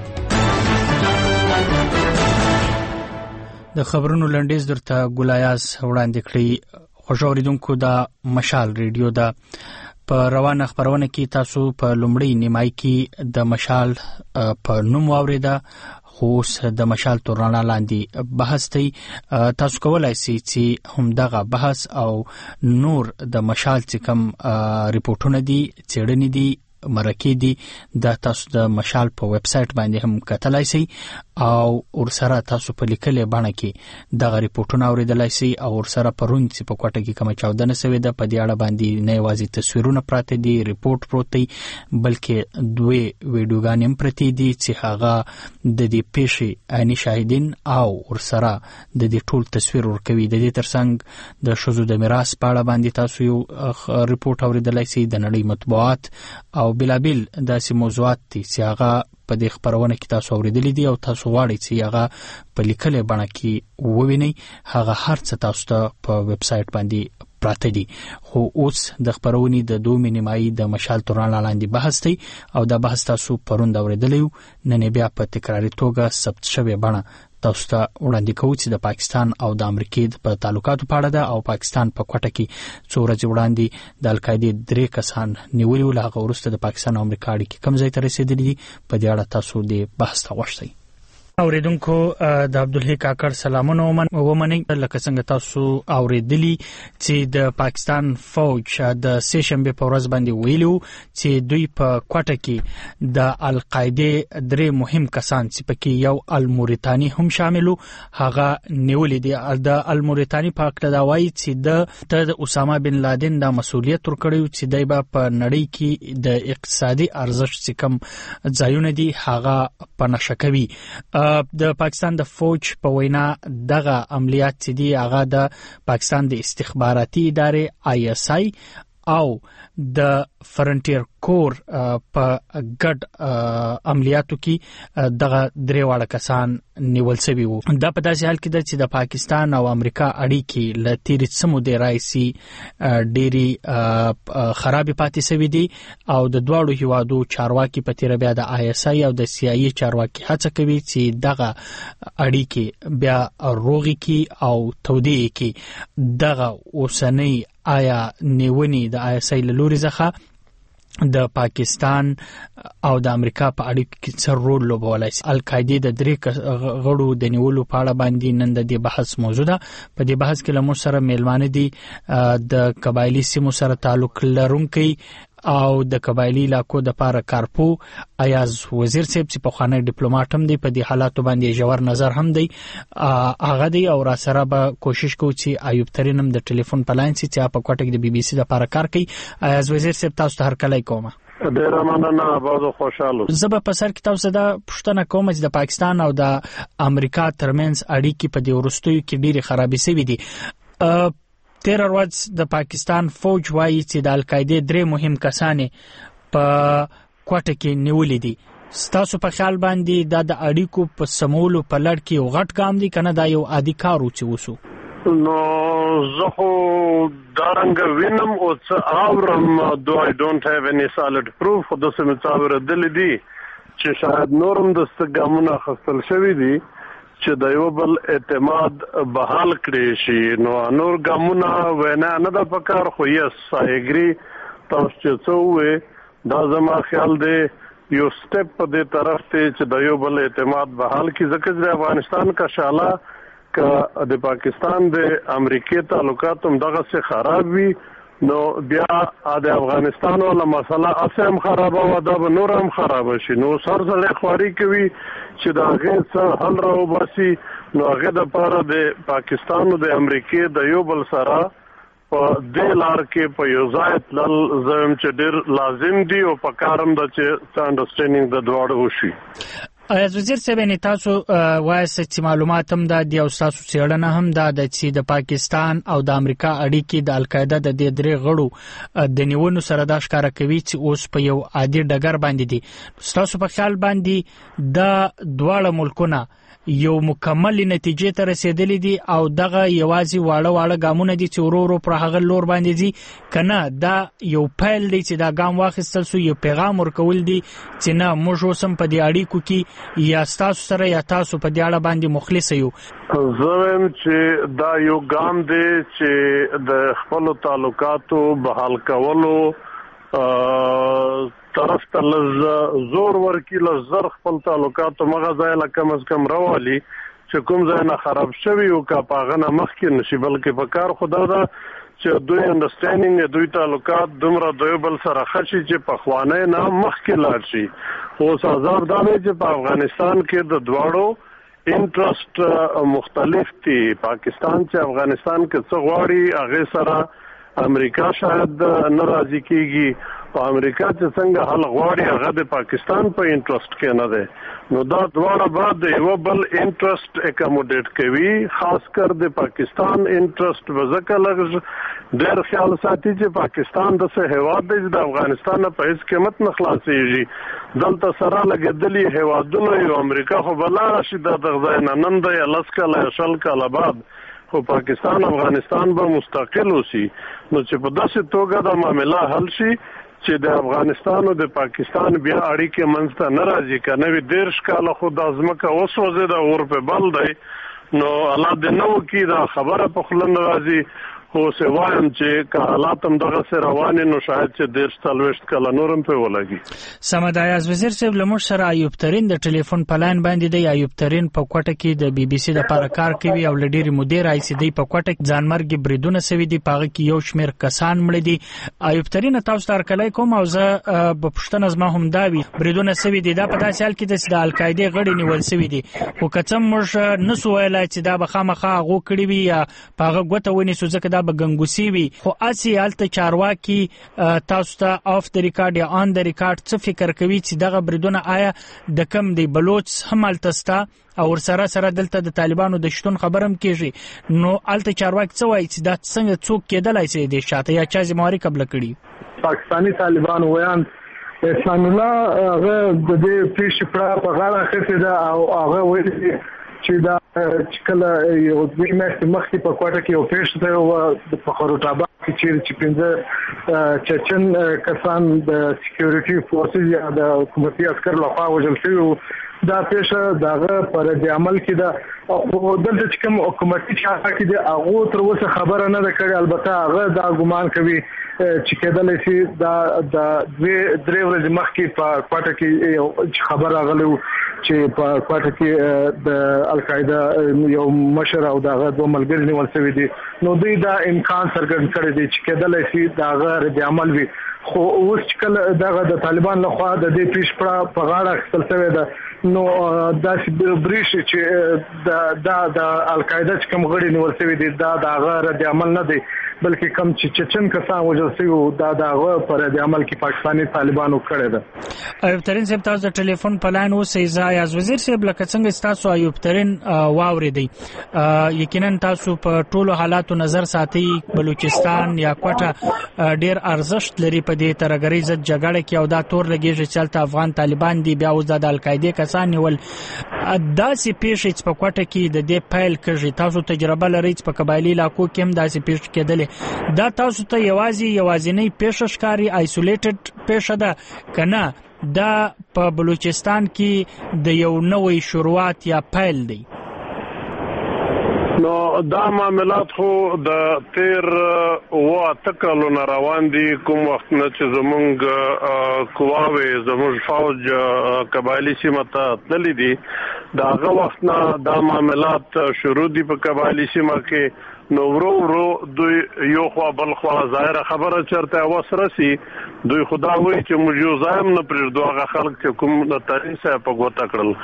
د خبرونو لنډیز درته ګلایاز وړاندې کړی. خوږ اوریدونکو د مشال ریډیو د په روانه خبرونه کې تاسو په لومړی نیمایي کې د مشال په نوم واوریده، خو د مشال تورنالا لاندې بحث دی. تاسو کولای شئ چې همدغه بحث او نور د مشال چې کوم ریپورتونه دي، څېړنې دي، مرکې دي، د تاسو د مشال په ویب سټ باندې هم کتلای شئ او ورسره تاسو په لیکلې بڼه کې دغه ریپورتونه اوریدلای شئ او ورسره پرون چې په کوټه کې کومه چاودنه شوې ده په دې اړه باندې نه یوازې تصویرونه پراته دي، ریپورت پروت دی، بلکې 2 ویډیوګانې هم پرتې دي چې هغه د دې پیښې عیني شاهدین او ورسره د دې ټول تصویر ورکوي. د دې ترڅنګ د ښځو د میراث په اړه باندې تاسو یو ریپورت اوریدلای شئ، د نړۍ مطبوعات او بلابل داسې موضوعات دي چې هغه په دې خبرونه کې تاسو اوریدلې دي او تاسو غواړئ چې هغه په لیکلې بڼه کې ووینئ. هغه هر څه تاسو ته په ویب سټ باندې پراته دي. خو اوس د خبرونې د 2 نیمایي د مشال تورنالا لاندې بحث دی او دا بحث تاسو پرون اوریدلې، نن بیا په تکراري توګه ثبت شوی بڼه تاسو ته وړاندې کوو چې د پاکستان او د امریکې په تعلقاتو په اړه ده. او پاکستان په کوټه کې څو ورځې وړاندې د القاعدې 3 کسان نیولي ول. هغه وروسته د پاکستان او امریکا اړیکې کوم ځای ته رسېدلې دي، په دې اړه تاسو د بحث ته غوښتئ. اوریدونکو د عبدالحی کاکړ سلامونه ومنئ. لکه څنګه تاسو اوریدلی چې د پاکستان فوج د سه شنبه په ورځ باندې ویلو چې دوی په کوټه کې د القاعده 3 مهم کسان چې پکې یو الموريتاني هم شاملو هغه نیولې دي. د الموريتاني په اړه دا وایي چې د اسامه بن لادن د مسؤلیت ورکړیو چې دای په نړۍ کې د اقتصادي ارزښت چې کوم ځایونه دي هغه په نشکوي. د پاکستان د فوج په وینا دغه عملیات چې دي هغه د پاکستان د استخباراتي ادارې ISI او د فرنټیر کور په ګډ عملیاتو کې دغه 3 واړه کسان نیول شوي وو. دا په داسې حال کې ده چې د پاکستان او امریکا اړیکې له تیرې سمو د رایسي ډېری خراب پاتې شوي دي او د دواړو هیوادو چارواکي په تیر بیا د ISI او د CIA چارواکي هڅه کوي چې دغه اړیکې بیا روغي کې او تودې کې دغه اوسنۍ آیا نیونی د ISI له لوري څخه د پاکستان او د امریکا په اړیکو کې څه رول لوبولی شي. القاعده د 3 غړو د نیولو په اړه باندې نن د دې بحث موضوع ده. په دې بحث کې له موږ سره میلمانه دي د قبایلی سیمو سره تعلق لرونکي او د قبایلی علاقو د پاره کارپو ایاز وزیر صاحب چې په خانه ډیپلوماټ هم دی، په دې حالاتو باندې جوړ نظر هم دی هغه دی او را سره به کوشش کوو چې ایوب ترین هم د ټلیفون په لاین چې په کوټه کې د BBC د پاره کار کوي. ایاز وزیر صاحب تاسو ته هر کله کومه ډیر مننه، بازو خوشاله. زه په سر کې تاسو دا پښتنه کوم چې د پاکستان او د امریکا ترمنځ اړیکې په دې ورستیو کې ډېری خرابې شوې دي. تیر ورځ د پاکستان فوج وایي چې د القاعده 3 مهم کسان په کوټه کې نیولې دي. ستاسو په خیال باندې د اړیکو په سمولو په لړ کې یو غټ ګام دی کنه دا یو عادي کار و چې وسو؟ نو زه خو دارنګ وینم او څه اورم دو I don't have any solid proof خو داسې مې څه اورېدلي دي چې شاید نورم داسې ګامونه اخیستل شوي دي چې د یو بل اعتماد بحال کړی شي. نو نور ګامونه وینا نه ده پکار خو یس I agree تاسو چې څه ووایې دا زما خیال دی یو سټپ په دې طرف دی چې د یو بل اعتماد بحال کړي ځکه چې د افغانستان کا شاله که د پاکستان د امریکای تعلقات هم دغسې خراب وي نو بیا د افغانستان ولا مسله اسه هم خرابه و دا به نور هم خرابه شي. نو سر سره خواري کوي چې د هغې څه حل راوباسي نو هغې دپاره د پاکستان او د امریکای د یو بل سره په دې لار کې په یو ځای تلل زه یم چې ډېر لازم دي او په کار هم ده چې څه انډرسټینډینګ د دواړو وشي. ایاز وزیر صاحب یعنې تاسو وایاست چې معلومات هم دا دي او ستاسو څېړنه هم دا ده چې د پاکستان او د امریکا اړیکې د القاعده د دې درې غړو د نیونو سره دا ښکاره کوي چې اوس په یو عادي ډګر باندې دي. ستاسو په خیال باندې دا دواړه ملکونه یو مکمل نتیجې ته رسیدلی دي او دغه یوازې واړه ګامونه دي چې ورو ورو پر هغه لور باندې دي کنه دا یو پیل دی چې دا ګام واخیستل سو یو پیغام ورکول دي چې نه موږ اوس هم په دې اړیکو کې یا تاسو سره یا تاسو په دې اړه باندې مخلص یو. زه وایم چې دا یو ګام دی چې د خپل تعلقاتو بحال کولو طرف ته زور ورکی لزر خپل تعلقات مغه ځای له کم از کم راوالي چې کوم ځای نه خراب شوي او که په هغه نه مخکې نشي بلکې په کار خدا ده چې دوی انډرسټینډینګ دوی تعلقات دومره د یو بل سره ښه شي چې پخوانی نه مخکې لاړ شي. اوس عذاب دا دی چې په افغانستان کې د دواړو انټرسټ مختلف دي. پاکستان چې افغانستان کې څه غواړي هغې سره امریکا شاید نه راضي کېږي او امریکا چې څنګه حل غواړي هغه د پاکستان په انټرسټ کې نه دی. نو دا دواړه به د یو بل انټرسټ اکاموډیټ کوي خاص کر د پاکستان انټرسټ به ځکه لږ ډېر خیال ساتي چې پاکستان داسې هیواد دی چې د افغانستان نه په هېڅ قیمت نه خلاصېږي. دلته سره لګېدلي هیوادونه یو امریکا خو به لاړه شي دا دغه ځای نه نن دی 10 کاله یا 20 کاله بعد خو پاکستان افغانستان به مستقل اوسي. نو چې په داسې توګه دا معامله حل شي چې د افغانستان او د پاکستان بیا اړیکې منځ ته نه راځي که نه وي 13 کاله خو دا ځمکه وسوځېده اور پې بل دی نو الله دې نه وکړي دا خبره په خوله نه راځي. خو اوسې وایم چې که حالات هم دغسې روان نو شاید چې 13-40 کاله نور هم پرې ولګي. سمه ده. ایاز وزیر صاحب له موږ سره ایوب ترین د ټلیفون په لاین باندې دی. ایوب ترین په کوټه کې د BBC لپاره کار کوي او له ډېرې مودې راهیسې دی په کوټه کې ځانمرګي بریدونه سوي دي په هغه کې یو شمېر کسان مړه دي. ایوب ترین تاسو ته هرکلی کوم او زه به پوښتنه زما هم دا وي بریدونه سوي دي دا په داسې حال کې ده چې د القاعدې غړي نیول سوي دي خو که څه موږ نسو ویلی چې دا به خامخا هغو کړي وي یا په هغه ګوته ونیسو ځکه دا به ګنګوسي وي خو اسی هلته چارواکي تاسو ته آف د ریکارډ یا آن د ریکارډ څه فکر کوي چې دغه بریدونه آیا د کم دی بلوچ هم هلته سته او ورسره سره دلته د طالبانو د شتون خبر هم کېږي نو هلته چارواکي څه وایي چې دا څنګه څوک کېدلی شي د شاته یا چا ذمهواري قبله کړي؟ پاکستاني طالبان ویان احسان الله هغه د دې پیښې په غاړه اخیستې ده او هغه ویلي چې دا چې کله یو دوه میاشتې مخکې په کوټه کې یو پیښه شوې وه په خروټاباد کې چې 15 چچن کسان د سکیورټي فورسز یا د حکومتي عسکر لخوا وژل شوي وو. دا پیښه دغه پر د عمل کې ده او دلته چې کوم حکومتي چارواکي دي هغه تر اوسه خبره نه ده کړې. البته هغه دا ګمان کوي چې کېدلی شي دا د 2-3 ورځې مخکې په کوټه کې یو خبر راغلی و چې په کوټه کې د القاعده یو مشر او دغه دوه ملګري نیول شوي دي. نو دوی دا امکان څرګند کړی دی چې کېدلی شي دغه رد عمل وي. خو اوس چې کله دغه د طالبان لخوا د دې پیښې په غاړه اخیستل شوې ده نو داسې بریښ چې د القاعده چې کوم غړي نیول شوي دي دا د هغه رد عمل نه دی بلکې کم چې چچن کسان وژل شوي دا دغه پر د عمل کې پاکستاني طالبانو کړی ده. ایوب ترین صاحب تاسو د ټلیفون په لاین اوسئ. زایاز وزیر صاحب لکه څنګه تاسو ایوب ترین واورېدئ یقینا تاسو په ټولو حالاتو نظر ساتئ. بلوچستان یا کوټه ډیر ارزښت لري په دې ترګری ضد جګړه کې او دا تور لګیږي چې چلته افغان طالبان دي بیا اوس د القاعده کسان نیول داسې پیښې چې په کوټه کې د دې فایل کړي. تاسو تجربه لرئ چې په قبایلی علاقو کې هم داسې پیښې کېدلې. دا تاسو ته یوازینی پیښه ښکاري آیسولیټډ پیښه ده کنه دا په بلوچستان کې د یو نوې شروعات یا فایل دی؟ نو دا معاملات خو د تیر کلونو روان دي کوم وخت نه چې زمونږ قواوې زموږ فوج قبایلی سیمه ته تللی دي دا هغه وخت نه دا معاملات شروع دي په قبایلی سیمه کې. نو ورو دوی یو خوا بل خوا ظاهره خبره چرته وسره سي دوی خدا وایي چې موږ یو ځایم نه پرېږدو هغه خلک چې کوم د تاریخ صاحب په ګوته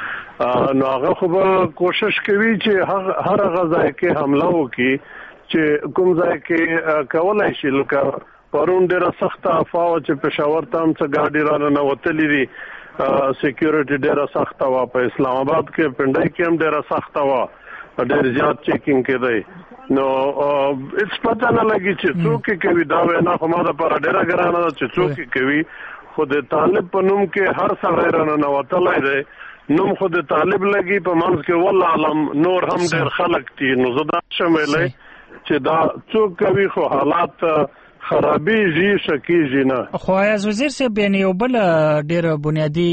کړل نو هغه خو به کوشش کوي چې هر هغه ځای کې حمله وکړي چې کوم ځای کې کولای شي. لکه پرون ډېره سخته افوا وه چې پېښور ته هم څه ګاډي راننوتلي دي سیکیورټي ډېره سخته وه. په اسلام آباد کې پنډۍ کې هم ډېره سخته وه ډېر زیات چیکینګ کېدی. نو هیڅ پته نه لګي چې څوک کوي دا وینا خو ما دپاره ډېره ګرانه ده چې څوک کوي خو د طالب په نوم کې هر سړی راننوتلی دی. نوم خو د طالب لګي په منځ کې والله علم نور هم ډېر خلک دي. نو زه دا شم ویلی چې دا څوک کوي خو حالات خرابېږي شکېږي نه. خو ایاز وزیر صاحب یعنې یو بل ډېره بنیادي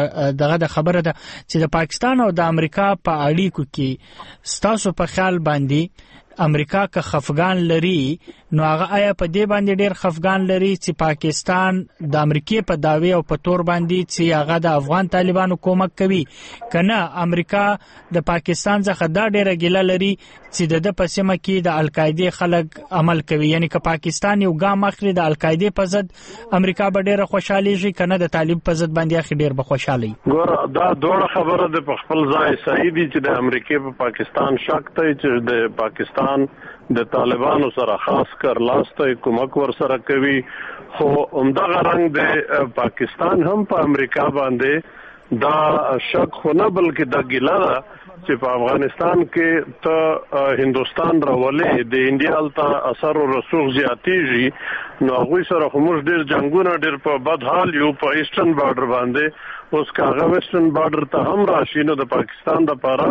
دغه د خبره ده چې د پاکستان او د امریکا په اړیکو کې ستاسو په خیال باندې امریکا که خفګان لري نو هغه آیا په دې باندې ډېر خفګان لري چې پاکستان د امریکای په داوی او په تور باندې چې هغه د افغان طالبانو کومک کوي کنه امریکا د پاکستان څخه دا ډېره ګیله لري چې د په سیمه کې د القاعده خلک عمل کوي. یعنی که پاکستان یو ګام اخلي د القاعده په ضد امریکا به ډېره خوشحالي شي کنه د طالب په ضد باندې اخی ډېر به خوشحالي. ګوره دا دوه خبره د خپل ځای صحیح دي چې د امریکای په پاکستان شک ته چې د پاکستان د طالبانو سره خاص کر لاسته کومک ور سره کوي خو همدغه رنګ د پاکستان هم په امریکا باندې دا شک خو نه بلکې دا ګیله ده چې په افغانستان کې ته هندوستان راولې د انډیا هلته اثر او رسوخ زیاتېږي نو هغوی سره خو موږ ډېر جنګونه ډېر په بد حال یو په ایسټرن بارډر باندې. اوس که هغه ویسټرن بارډر ته هم راشي نو د پاکستان دپاره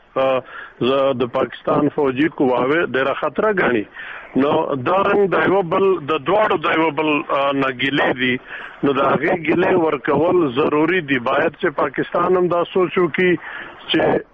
دا د پاکستان فوجي قواوې ډېره خطره ګڼي. نو دا رنګ د یو بل د دواړو د یو بل نه ګیلې دي نو د هغې ګیلې ورکول ضروري دي. باید چې پاکستان هم دا سوچ وکړي چې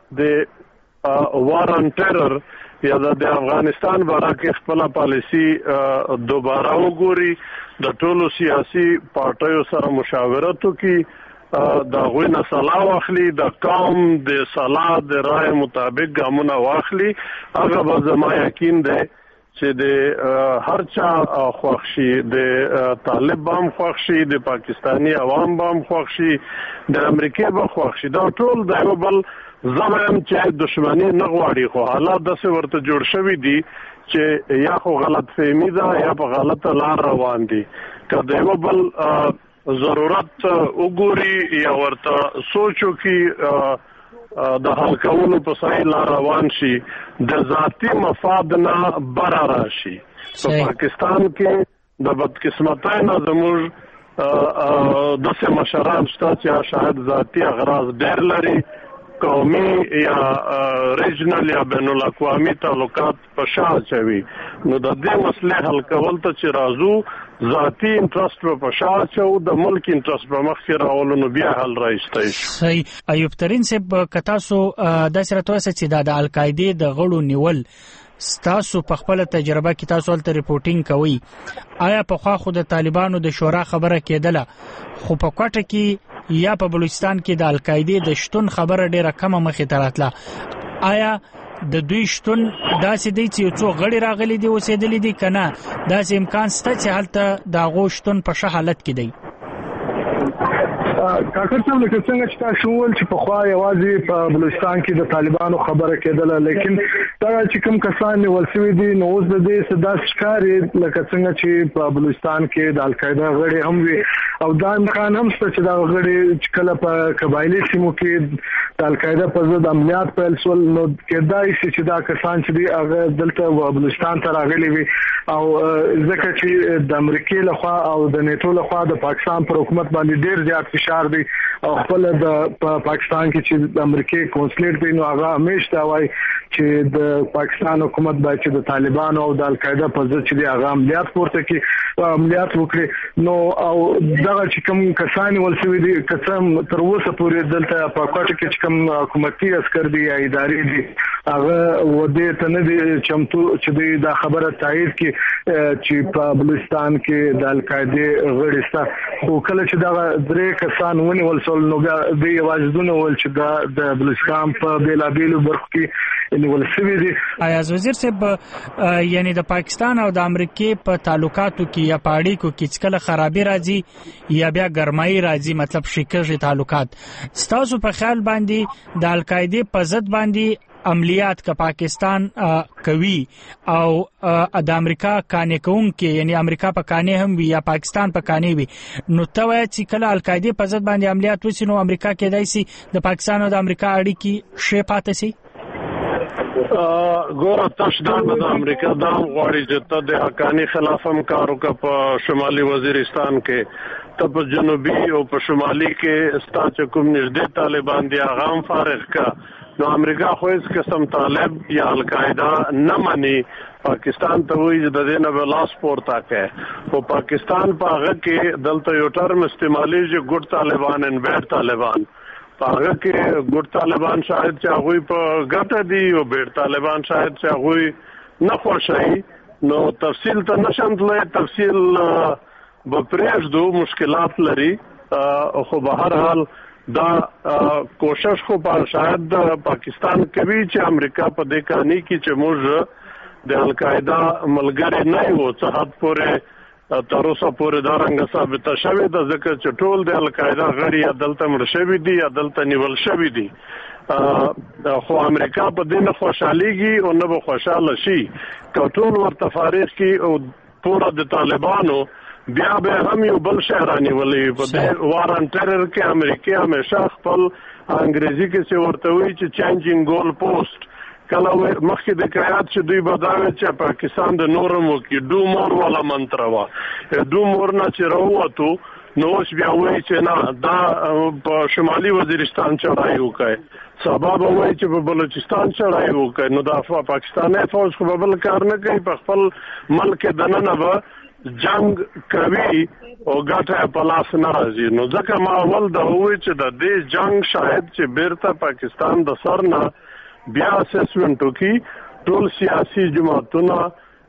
د وار آن ټیرر یا د افغانستان باره کې خپله پالیسي دوباره وګوري د ټولو سیاسي پارټیو سره مشاورت وکړي د هغوی نه صلاح واخلي د قوم د صلاح د رای مطابق ګامونه واخلي. هغه به زما یقین دی چې د هر چا خوښ شي د طالب به هم خوښ شي د پاکستاني عوام به هم خوښ شي د امریکای به خوښ شي. دا ټول د یو بل زمیم چې دشمنی نه غواړي خو حالات داسې ورته جوړ شوي دي چې یا خو غلط فهمي ده یا په غلطه لار روان دي. که د یو بل ضرورت وګوري یا ورته سوچ وکړي د حل کولو په صحیح لار روان شي د ذاتي مفاد نه بره راشي. په پاکستان کې د بدقسمتۍ نه زموږ داسې مشران شته چې شاید ذاتي اغراض ډېر لري قومي یا ریجنل یا بین الاقوامي تعلقات په شا اچوي. نو د دې مسلې حل کول ته چې راځو ذاتي انټرست په شا اچو د ملک انټرست په مخ کې راولو نو بیا حل راایستی شي. صحیح. ایوب ترین صاحب که تاسو داسې راته وایاست چې د القاعدې د غړو نیول ستاسو په خپل تجربه کې تاسو ولته ریپورټینګ کوي آیا په خوا خو د طالبانو د شورا خبره کېدله خو په کوټه کې یا په بلوچستان کې د القاعدې د شتون خبره ډیره کمه مخې ته راتله آیا د دوی شتون داسې دی چې یو څو غړي راغلي دي اوسېدلي دي که نه داسې امکان شته چې هلته د هغو شتون په ښه حالت کې دی؟ کاکړ صاحب لکه څنګه چې تاسو وویل چې پخوا یوازې په بلوچستان کې د طالبانو خبره کېدله لیکن دا چې کوم کسان ولسوي دي نو اوس د دې صدا ښکاری لکه څنګه چې په بلوچستان کې د القاعده غړي هم وي او دا امکان هم شته چې دا غړي کله په قبایلی سیمو کې د القاعده په ضد عملیات پیل شول نو کېدای شي چې دا کسان چې دي هغه دلته بلوچستان ته راغلي وي او ځکه چې د امریکای لخوا او د نیټو لخوا د پاکستان پر حکومت باندې ډیر زیات فشار دی او خپل د پاکستان کې چې د امریکای کونسلیټ دی نو هغه همیشه دا وایي چې د پاکستان حکومت باید چې د طالبانو او د القاعده په ضد چې هغه عملیات پورته کړي عملیات وکړي نو او دغه چې کوم کسان ولسوي دي قسم تر اوسه پورې دلته په کوټه کې چې کوم حکومتي عسكر دي یا ادارې دي هغه وده ته نه دي چمتو چې دا خبره تایید کړي چې په بلوچستان کې د القاعده غړي ستا خو کله چې دا درې کسان ونیول شول نو د یوازونه ول چې د بلوچستان په بیلابیلو برخو کې نیول شوی دي. ایاز وزیر صاحب یعنی د پاکستان او د امریکای په تعلقاتو کې یا پاړی کو کې څکله خرابې راځي یا بیا ګرمای راځي مطلب شکر تعلقات ستاسو په خیال باندې د القاعده په ضد باندې عملیات کا پاکستان کوي او د امریکا کانې کوم کې یعنی امریکا په کانې هم وي یا پاکستان په کانې وي نو ته وایې چې کله القاعده په ضد باندې عملیات وشي نو امریکا کې دای شي د پاکستان او د امریکا اړیکې شې پاتې شي. ګوره تشدار د امریکا دا غواړي چې ته د حقانی خلاف هم کار وکړه په شمالي وزیرستان کې ته په جنوبي او په شمالي کې ستا چې کوم نږدې طالبان دي هغه هم فارغ کړه نو امریکا خو هیڅ قسم طالب یا القاعده نه مني پاکستان ته وایي چې د دې نه بلاس پورته کوي او پاکستان په هغه کې دلته یو ټرم استعمالي چې ګډ طالبان ان بیډ طالبان په هغه کې ګډ طالبان شاید چې هغه په ګټه دي او بیډ طالبان شاید چې هغه نه خوشحالي نو تفصیل ته نشم تللی تفصیل به پرېږدو مشکلات لري خو به هر حال دا کوشش خو په شاید پاکستان کوي چې امریکا په دې کاني کې چې موږ د القاعده ملګری نه یو څه حد پورې تر اوسه پورې دا رنګ ثابت شوی د ذکر چې ټول د القاعده غړي عدالت مړ شوی دي عدالت نیول شوی دي خو امریکا په دې نه خوشحاليږي او نه به خوشاله شي ټول ورته فارغ کی او پورا د طالبانو بیا به هم یو بل شهرانی ولې په دې وارن ټرر کې امریکا همیشه خپل انګریزي کې څه ورته وایي چې چینجینګ ګول پوسټ کله مخکې د قیادت چې دوی بداوي چې پاکستان د نورمو کې ډو مور ولا منتر وا ډو مور نه چې راووتو نو اوس بیا وایي چې نه دا په شمالي وزیرستان چړای وکړي سبب وایي چې په بلوچستان چړای وکړي نو دا پاکستاني فوج خو بل کار نه کوي په خپل ملک دننه به جنگ کوي او ګټه په لاس نه راځي نو ځکه ما اول دا وایي چې د دې جنگ شاید چې بیرته پاکستان د سر نه بیا اسسمنټ وکي ټول سیاسي جماعتونه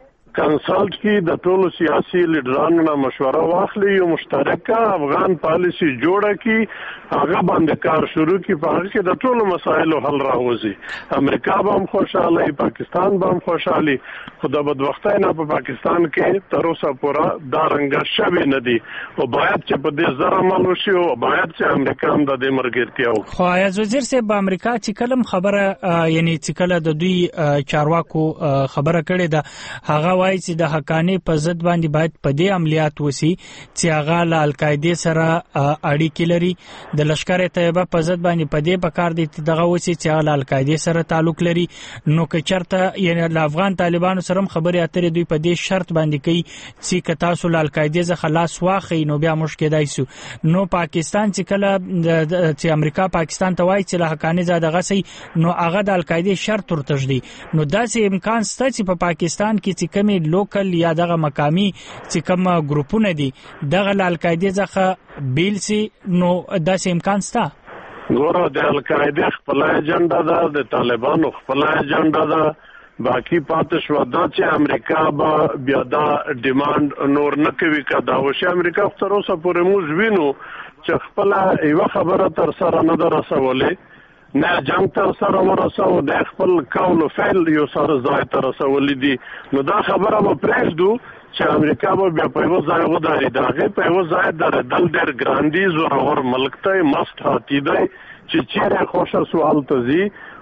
کنسلټ کی د ټولو سیاسي لیډرانو نه مشوره واخلي یو مشترکه افغان پالیسی جوړه کی هغه باندې کار شروع کی په هغه کې د ټولو مسایلو حل راوځي امریکا به هم خوشاله پاکستان به هم خوشاله خو د بدبختۍ نه په پاکستان کې تر اوسه پورا دا رنګ شوی نه دی او باید چې په دې زره عمل وشي او باید چې امریکا هم د دې مرګرتیا وکړي خو ایاز وزیر صاحب امریکا چې کلم خبره یعنی چې کله د دوی چارواکو خبره کړې ده هغه وایي چې د حقانی په ضد باندې باید په دې عملیات وسی چې هغه له القاعده سره اړیکې لري د لشکره طیبه په ضد باندې په دې پکار دي دغه وسی چې هغه له القاعده سره تعلق لري نو که چرته یعنی د افغان طالبانو سره خبرې اترې دوی په دې شرط باندې کوي چې کتا سول القاعده ز خلاص واخی نو بیا مشکل دایسو نو پاکستان چې کله چې امریکا پاکستان ته وایي چې له حقانی زاده غسي نو هغه د القاعده شرط ورتجدي نو داسې امکان شته چې په پاکستان کې چې کمی لوکل یا دغه مقامی چې کوم ګروپونه دي دغه القاعده ځخه بیل سي نو داسې امکان شته ګوره د القاعده خپل اجنډا ده د طالبانو خپل اجنډا ده باقی پاتې شو دا چې امریکا به بیا دا ډیماند نور نه کوي کدا وشي امریکا تر اوسه پورې موږ وینو چې خپل یو خبره تر سره نه درسولې نه جنگ تر سره ورسو د خپل قول او فعل یو سره ځای تر رسولې دي نو دا خبره به پرېږدو چې امریکا به بیا په یو ځای وداري دغه په یو ځای د دل ډېر ګراندیز او ملک ته مست هاتی دی چې چیرې خوشا سوال ته زی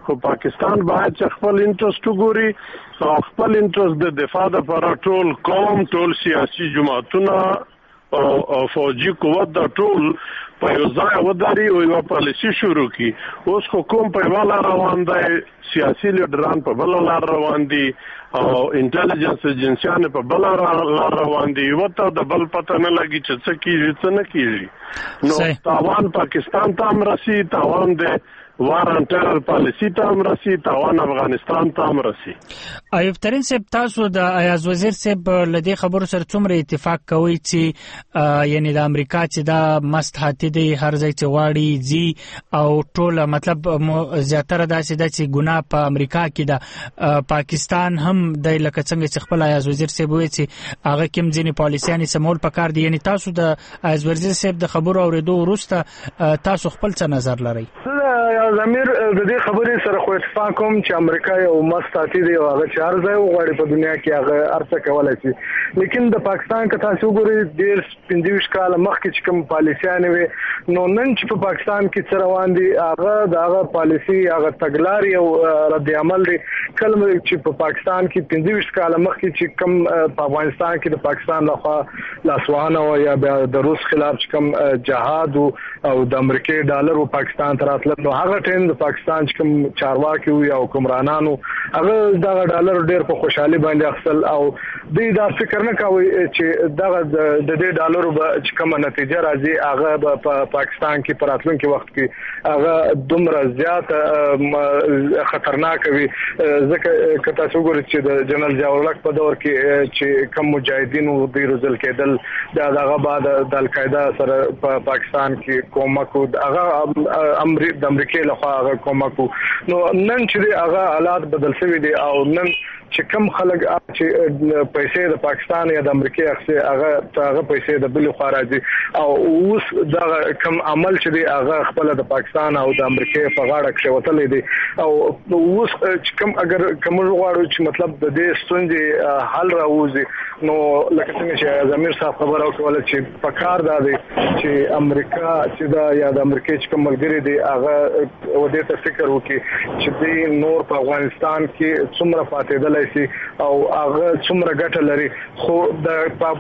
خو پاکستان باید چې خپل انټرست وګوري او خپل انټرست د دفاع لپاره ټول قوم ټول سیاسي جماعتونه او فوجي قوت د ټول په یو ځای ودري او یو پالیسي شروع کی. اوس حکومت په بل روان دی, سیاسي لیډران په بل لار روان دي او انټيليجنس ایجنسیان په بل لار روان دي. وته د بل پته نه لګي چې څه کیږي څه نه کیږي. نو تاوان پاکستان ته هم رسي, تاوان د وارن ټرر پالیسی ته هم رسي, تاوان افغانستان ته هم رسي. ایوب ترین صاحب, تاسو د ایاز وزیر صاحب لدی خبرو سره څومره اتفاق کوي چې یعنی د امریکا چې دا مست هاتي دی هر ځای چې واړي زی او ټول مطلب زیاتره داسې د چې ګناه په امریکا کې د پاکستان هم د لکه څنګه چې خپل ایاز وزیر صاحب وایي چې هغه کوم ځینې پالیسیانې سمول پکار دي. یعنی تاسو د ایاز وزیر صاحب د خبرو اوریدو وروسته تاسو خپل څه نظر لرئ؟ زمير د دې خبرې سره خو اتفاق کوم چې امریکا یو مستاتی دی او هغه چار ځای وغواړي په دنیا کې هغه ارڅ کولای شي. لیکن د پاکستان که تاسو وګورئ ډیر 15 کال مخکې چې کوم پالیسیانې وي نو نن چې په پاکستان کې څه روان دي هغه د هغه پالیسی هغه تګلاري او رد عمل دی. کله چې په پاکستان کې 15 کال مخکې چې کوم په افغانستان کې د پاکستان لخوا لاسوهنه او یا د روس خلاف چې کوم جهاد او د امریکای ډالر په پاکستان ته راتلل نو هغه ټیم د پاکستان چې کوم چارواکي او یا حکمرانانو هغه دا ډالر ډیر په خوشحالي باندې اخصل او دوی دا فکر نه کوي چې دا د دې ډالرو چې کومه نتیجه راځي هغه په پاکستان کې پراتلونکي وخت کې هغه دومره زیات خطرناک وي. ځکه که تاسو وګورئ چې د جنرال ضیاءالحق په دور کې چې کوم مجاهدینو دوی روزل کېدل دغه بعد د القاعده سره په پاکستان کې کومک هغه د امریکای لخوا هغه کومک نو نن چې هغه حالات بدل شوي دي او نن چې کم خلک چې پیسې د پاکستان یا د امریکای هغه پیسې د بل خوا راځي او اوس دا کم عمل چې دی هغه خپل د پاکستان او د امریکای په غاړه کې وتلې دي او اوس چې کم اگر کوم غواړو چې مطلب د دې ستونزې حل راوځي نو لکه څنګه چې زمير صاحب خبره وکړه چې په کار دا دی چې امریکا چې دا یا د امریکای چې کوم ملګری دی هغه ودې ته فکر وکړي چې د نور په افغانستان کې څومره فاتیدل او هغه څومره ګټه لري. خو د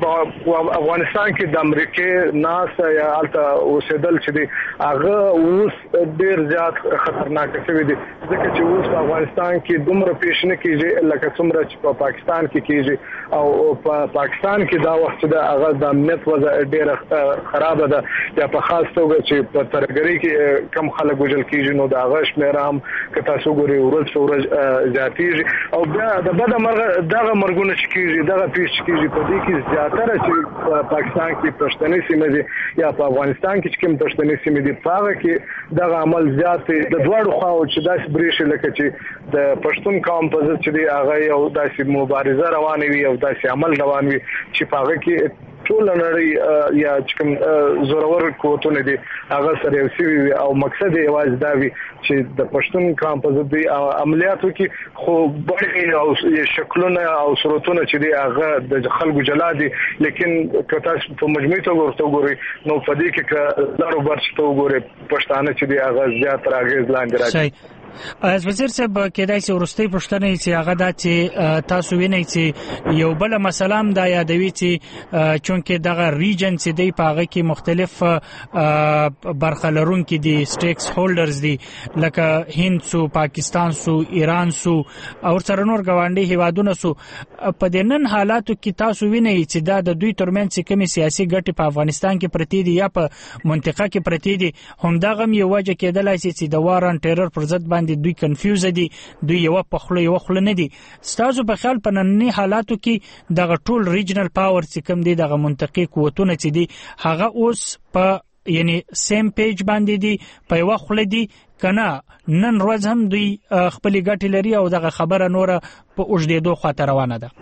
افغانستان کې د امریکای ناس یا الته اوسېدل چې دی هغه اوس ډیر زیات خطرناک شوی دی ځکه چې اوس په افغانستان کې دومره پیش نه کیږي لکه څومره چې په پاکستان کې کیږي او په پاکستان کې دا وخت د هغه د امنیت وضع ډیره خراب ده یا په خاص توګه چې په ترګری کې کم خلک وجل کیږي نو دا غش مېرام که تاسو ګورئ ورځ په ورځ زیاتیږي او بیا د بد مرغ دغه مرګونه چې کیږي دغه پیښ کیږي په دې کې زیاتره چې پاکستان کې پښتني سیمې دي یا په افغانستان کې چې کوم پښتني سیمې دي هغه کې دغه عمل زیات د دواړو خواو چې داس بریښ لکه چې د پښتون قوم په ضد چې دی هغه یو داسې مبارزه روانه وي او داسې عمل روان وي چې هغه کې ټول نړۍ یا کوم زورور قوتونه دي هغه سره یو سوي او مقصد یې واځ دا وي چې د پښتون قوم په ضد عملیاتو کې خو بڼې او شکلونه او صورتونه چې دی هغه د خلکو جلا دي لیکن که تاسو په مجموعي توګه وګورئ نو په دې کې لارو برش ته وګورئ پښتانه چې دی هغه زیات راغیز لاندې راځي. از وزیر صاحب کېدای شي ورستۍ پوښتنه چې هغه دا چې تاسو وینئ چې یو بل مسله هم دا یادوي چې چونکه دغه ریجن چې دی په هغه کې مختلف برخه لرونکي دي سټیکس هولډرز دي لکه هند سو پاکستان سو ایران سو او سره نور ګاونډي هیوادونه سو په دې نن حالاتو کې تاسو وینئ چې دا د دوی ترمنځ کومي سیاسي ګټې په افغانستان کې پرتی دي یا په منطقه کې پرتی دي همدغه یو وجه کېدلای شي چې د وارن ټرر پر ضد باندې دوی کنفیوز دي دوی یو په خله نه دي. ستاسو په خیال په نننی حالاتو کې دغه ټول ریجنل پاور چې کوم دي دغه منطقي قوتونه چې دي هغه اوس په یعنی سیم پیج باندې دي په یو خله دي کنه نن ورځ هم دوی خپل ګټې لري او دغه خبره نوره په اوږدېدو خاطر روانه ده.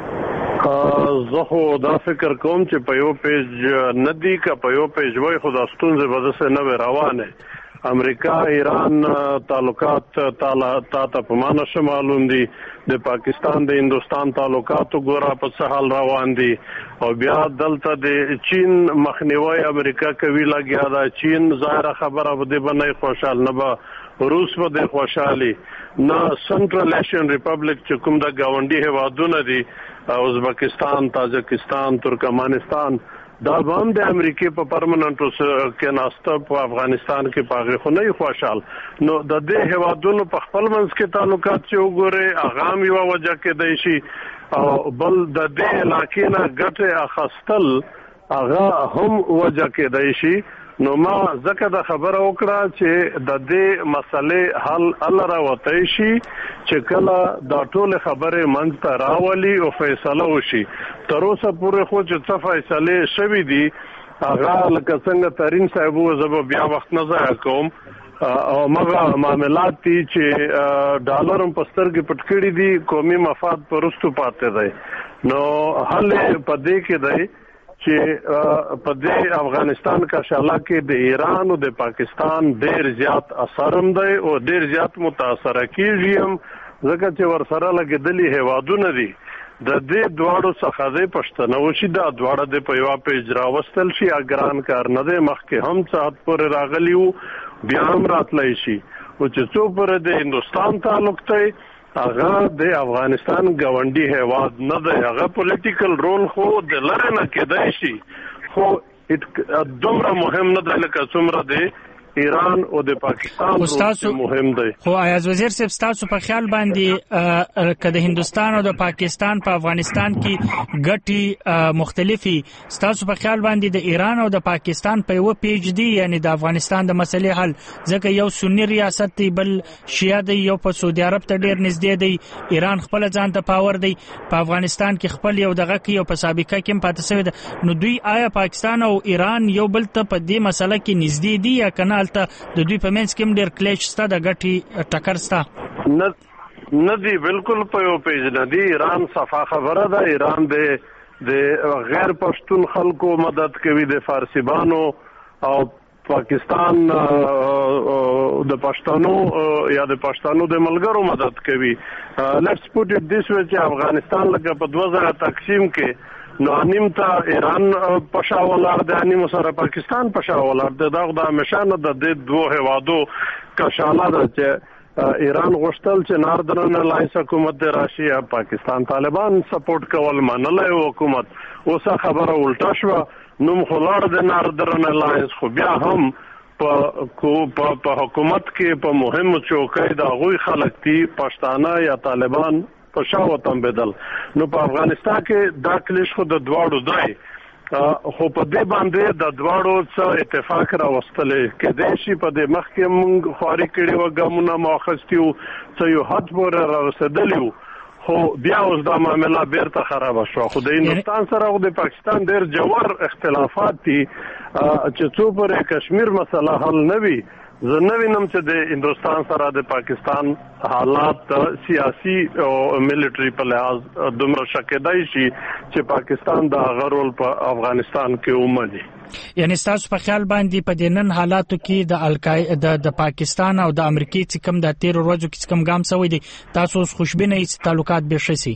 زه خو دا فکر کوم چې په یو پیج نه دی که په یو پیج وای خو د ستونزې به داسې نه روانه. امریکا ایران تعلقات تا په معنا شمالون دي د پاکستان د هندستان تعلقات ګورا په څه حال روان دي او بیا دلته د چین مخنیوي امریکا کوي لګیا دا چین ظاهره خبره بده بنای خوشحال نه به روس په د خوشحالي نه سنټرل ایشین ریپبلیک چې کوم د گاونډي هیوادونه دي ازبکستان، تاجکستان، ترکمنستان دا هم د امریکای په پرمننټ کې ناسته په افغانستان کې پاغه خو نه خوشحال. نو د دې هیوادونو په خپل منځ کې تعلقات چې وګوره اغام یو وجه کې دی شي او بل د دې علاقې نه ګټه اخستل هغه هم وجه کې دی شي. نو ما ځکه د خبره وکړه چې د دې مسلې حل الله راوتی شي چې کله دا ټول خبره منځ ته راولي او فیصله وشي. تر اوسه پورې خو چې څه فیصله شوي دي هغه لکه څنګه ترین صاحب زه بیا وخت نه ضایع کوم او مغه معاملات دي چې ډالر هم پستر کې پټ کړي دي، قومي مفاد پرستو پاتې دی. نو حل په دې کې دی چې په دې افغانستان کا شاله کې د ایران او د پاکستان ډېر زیات اثر هم دی او ډېر زیات متاثر کیږي هم ځکه چې ورسره لګېدلي هیوادونه دي. د دې دواړو څخه د پښتنو شي دا دواړه د په یو په اجرا وستل شي اګران کار نه دی مخکې هم سات پر راغلی وو بیا هم راتلی شي او چې څو پر د هندستان تعلق دی هغه د افغانستان گاونډي هیواد نه دی، هغه پولیټیکل رول خو د لره نه کېدای شي خو دومره مهم نه دی لکه څومره دی ایران او د پاکستان رول مهم دی. خو ایاز وزیر صاحب تاسو په خیال باندې که د هندستان او د پاکستان په افغانستان کې ګټي مختلفي تاسو په خیال باندې د ایران او د پاکستان په یو پیج دی یعنی د افغانستان د مسلې حل ځکه یو سنی ریاست دی بل شیعه دی یو په سعودي عرب ته ډیر نږدې دی ایران خپل ځان ته پاور دی په افغانستان کې خپل یو دغه کې یو په سابقه کې پاتې شوی دی نو دوی آیا پاکستان او ایران یو بل ته په دې مسله کې نږدې دي یا کنه د دوی په منځ کې ډېر کلیش شته د ګټي ټکر شته نه دی بالکل په یو پیج نه دی. ایران صفا خبره ده، ایران د غیر پښتون خلکو مدد کوي، د فارسیبانو او پاکستان د پښتنو یا د پښتنو د ملګرو مدد کوي. لیټس پوټ اټ دیس وے چې افغانستان لکه په 2000 تقسیم کې نو انیم ته ایران پښاولار د انیم سره پاکستان پښاولار د دا مشانه د دوه هوادو کشاله ده چې ایران غوښتل چې ناردرن الایس حکومت د راشي پاکستان طالبان سپورټ کول منلای حکومت اوسه خبره الټا شو نو خلار د ناردرن الایس خو بیا هم په حکومت کې په مهم چوکۍ د غوي خلک دي پښتانه یا طالبان پښاوتم بدل. نو په افغانستان کې دا کلیش خو د دواړو دی خو په دې باندې د دواړو څخه اتفاق راوستلې کې د شي په دې مخ کې مونږ خواري کړي و ګامونه ماخستیو څه یو حد پورې راوستدلیو خو بیا اوس دا معاملہ بیرته خراب شو. خو د هندستان سره او د پاکستان ډېر جوړ اختلافات دي چې څو پورې کشمیر مسله حل نه وي. زه نه وینم چې د هندستان سره د پاکستان حالات سیاسي او ملټري په لحاظ دومره شکېدای شي چې پاکستان د هغه رول په افغانستان کې ومني. یعنی تاسو په خیال باندې په دنن حالاتو کې د القاعده د پاکستان او د امریکای چې کوم د 13 ورځو کې کوم ګام سوی دي تاسو خوشبینه یې تعلقات به شي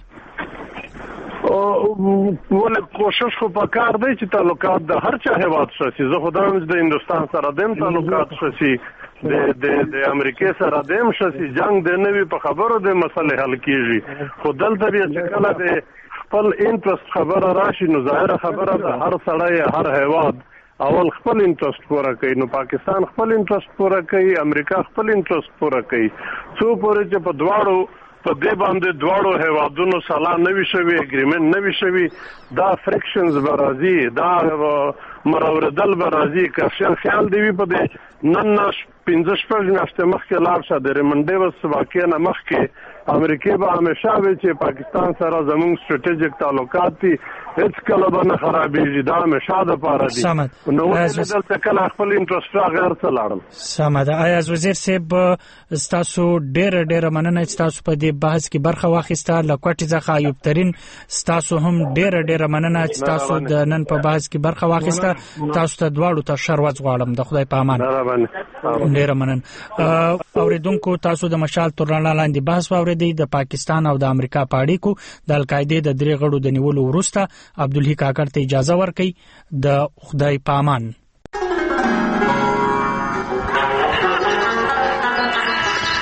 ول کوشش خو پکار دی چې تعلقات د هر چا هیواد شي. زه خدای د هندستان سره دیم تعلقات شي د امریکای سره دیم شي جنگ د نوی په خبرو د مسلې حل کیږي خو دلته بیا چې کله د خپل انټرست خبره راشي نو ظاهره خبره د هر سړی هر هیواد اول خپل انټرست پوره کوي. نو پاکستان خپل انټرست پوره کوي، امریکا خپل انټرست پوره کوي. څو پورې چې په دواړو په دې باندې دواړو هیوادونو سلا نوي شوی اګریمنت نوي شوی دا فریکشنز برازي دا مروردل برازي که خیال دی په دې نن 15 میاشتې مخکې لاړ شه د ریمنډیوس واقعه نه مخکې امریکای به همیشه وي چې پاکستان سره زموږ سټریټیجیک تعلقات دي هیڅ کله به نه خرابېږي دا همیشه د پاره دي. نو دلته کله خپل انټرست غیر څه لاړل. سمه ده. ایاز وزیر صاحب ستاسو ډېر مننه چې تاسو په دې بحث کې برخه واخیسته. لکوټی ځخه ایوب ترين ستاسو هم ډېر مننه چې تاسو د نن په بحث کې برخه واخیسته. تاسو ته دواړو ته شروت غواړم د خدای په امان. ډېر مننه. اوریدونکو تاسو د مشال تورنا لاندې بحث واوریدئ د پاکستان او د امریکا په اړیکو د القاعده د درې غړو د نیولو وروسته. عبدالحی کاکړ ته اجازه ورکړئ. د خدای په امان.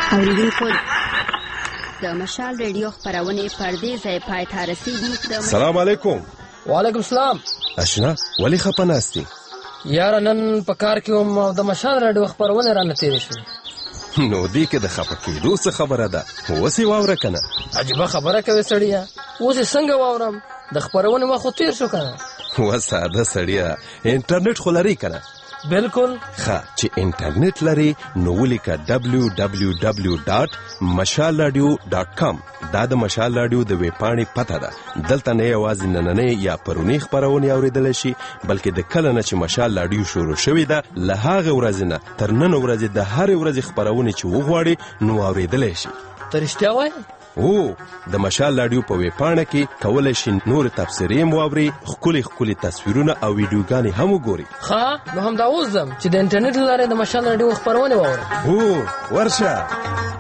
اوریدونکو د مشال ریډیو خپرونې پر دې ځای پای ته رسېږي. سلام علیکم. وعلیکم السلام. اشنا ولې خپه ناستې؟ یاره نن په کار کې وم او د مشال ریډیو خپرونې رانه تېرې شوې. نو دې کې د خپه کېدو څه خبره ده؟ اوس یې واوره که نه؟ عجیبه خبره کوې سړیه، اوس یې څنګه واورم؟ د خپرونې وخت خو تېر شو که نه. و ساده سړیه، انټرنیټ خو لري که نه؟ بالکل. ښه چې انټرنیټ لري نو ولیکه www.mashalradio.com. دا د مشال راډیو د ویبپاڼې پته ده. دلته نه یوازې نننۍ یا پرونی خپرونې اورېدلی شي، بلکې د کله نه چې مشال راډیو شروع شوې ده له هغې ورځې نه تر نن ورځې د هرې ورځې خپرونې چې وغواړي نو اورېدلی شي. ته رښتیا وایې؟ او د مشال راډیو په ویبپاڼه کې کولی شي نور تبصرې هم واوري، ښکلي ښکلي تصویرونه او ویډیوګانې هم وګوري. ښه نو همدا اوس ځم چې د انټرنیټ له لارې د مشال راډیو خپرونې واورم. هو ورشه.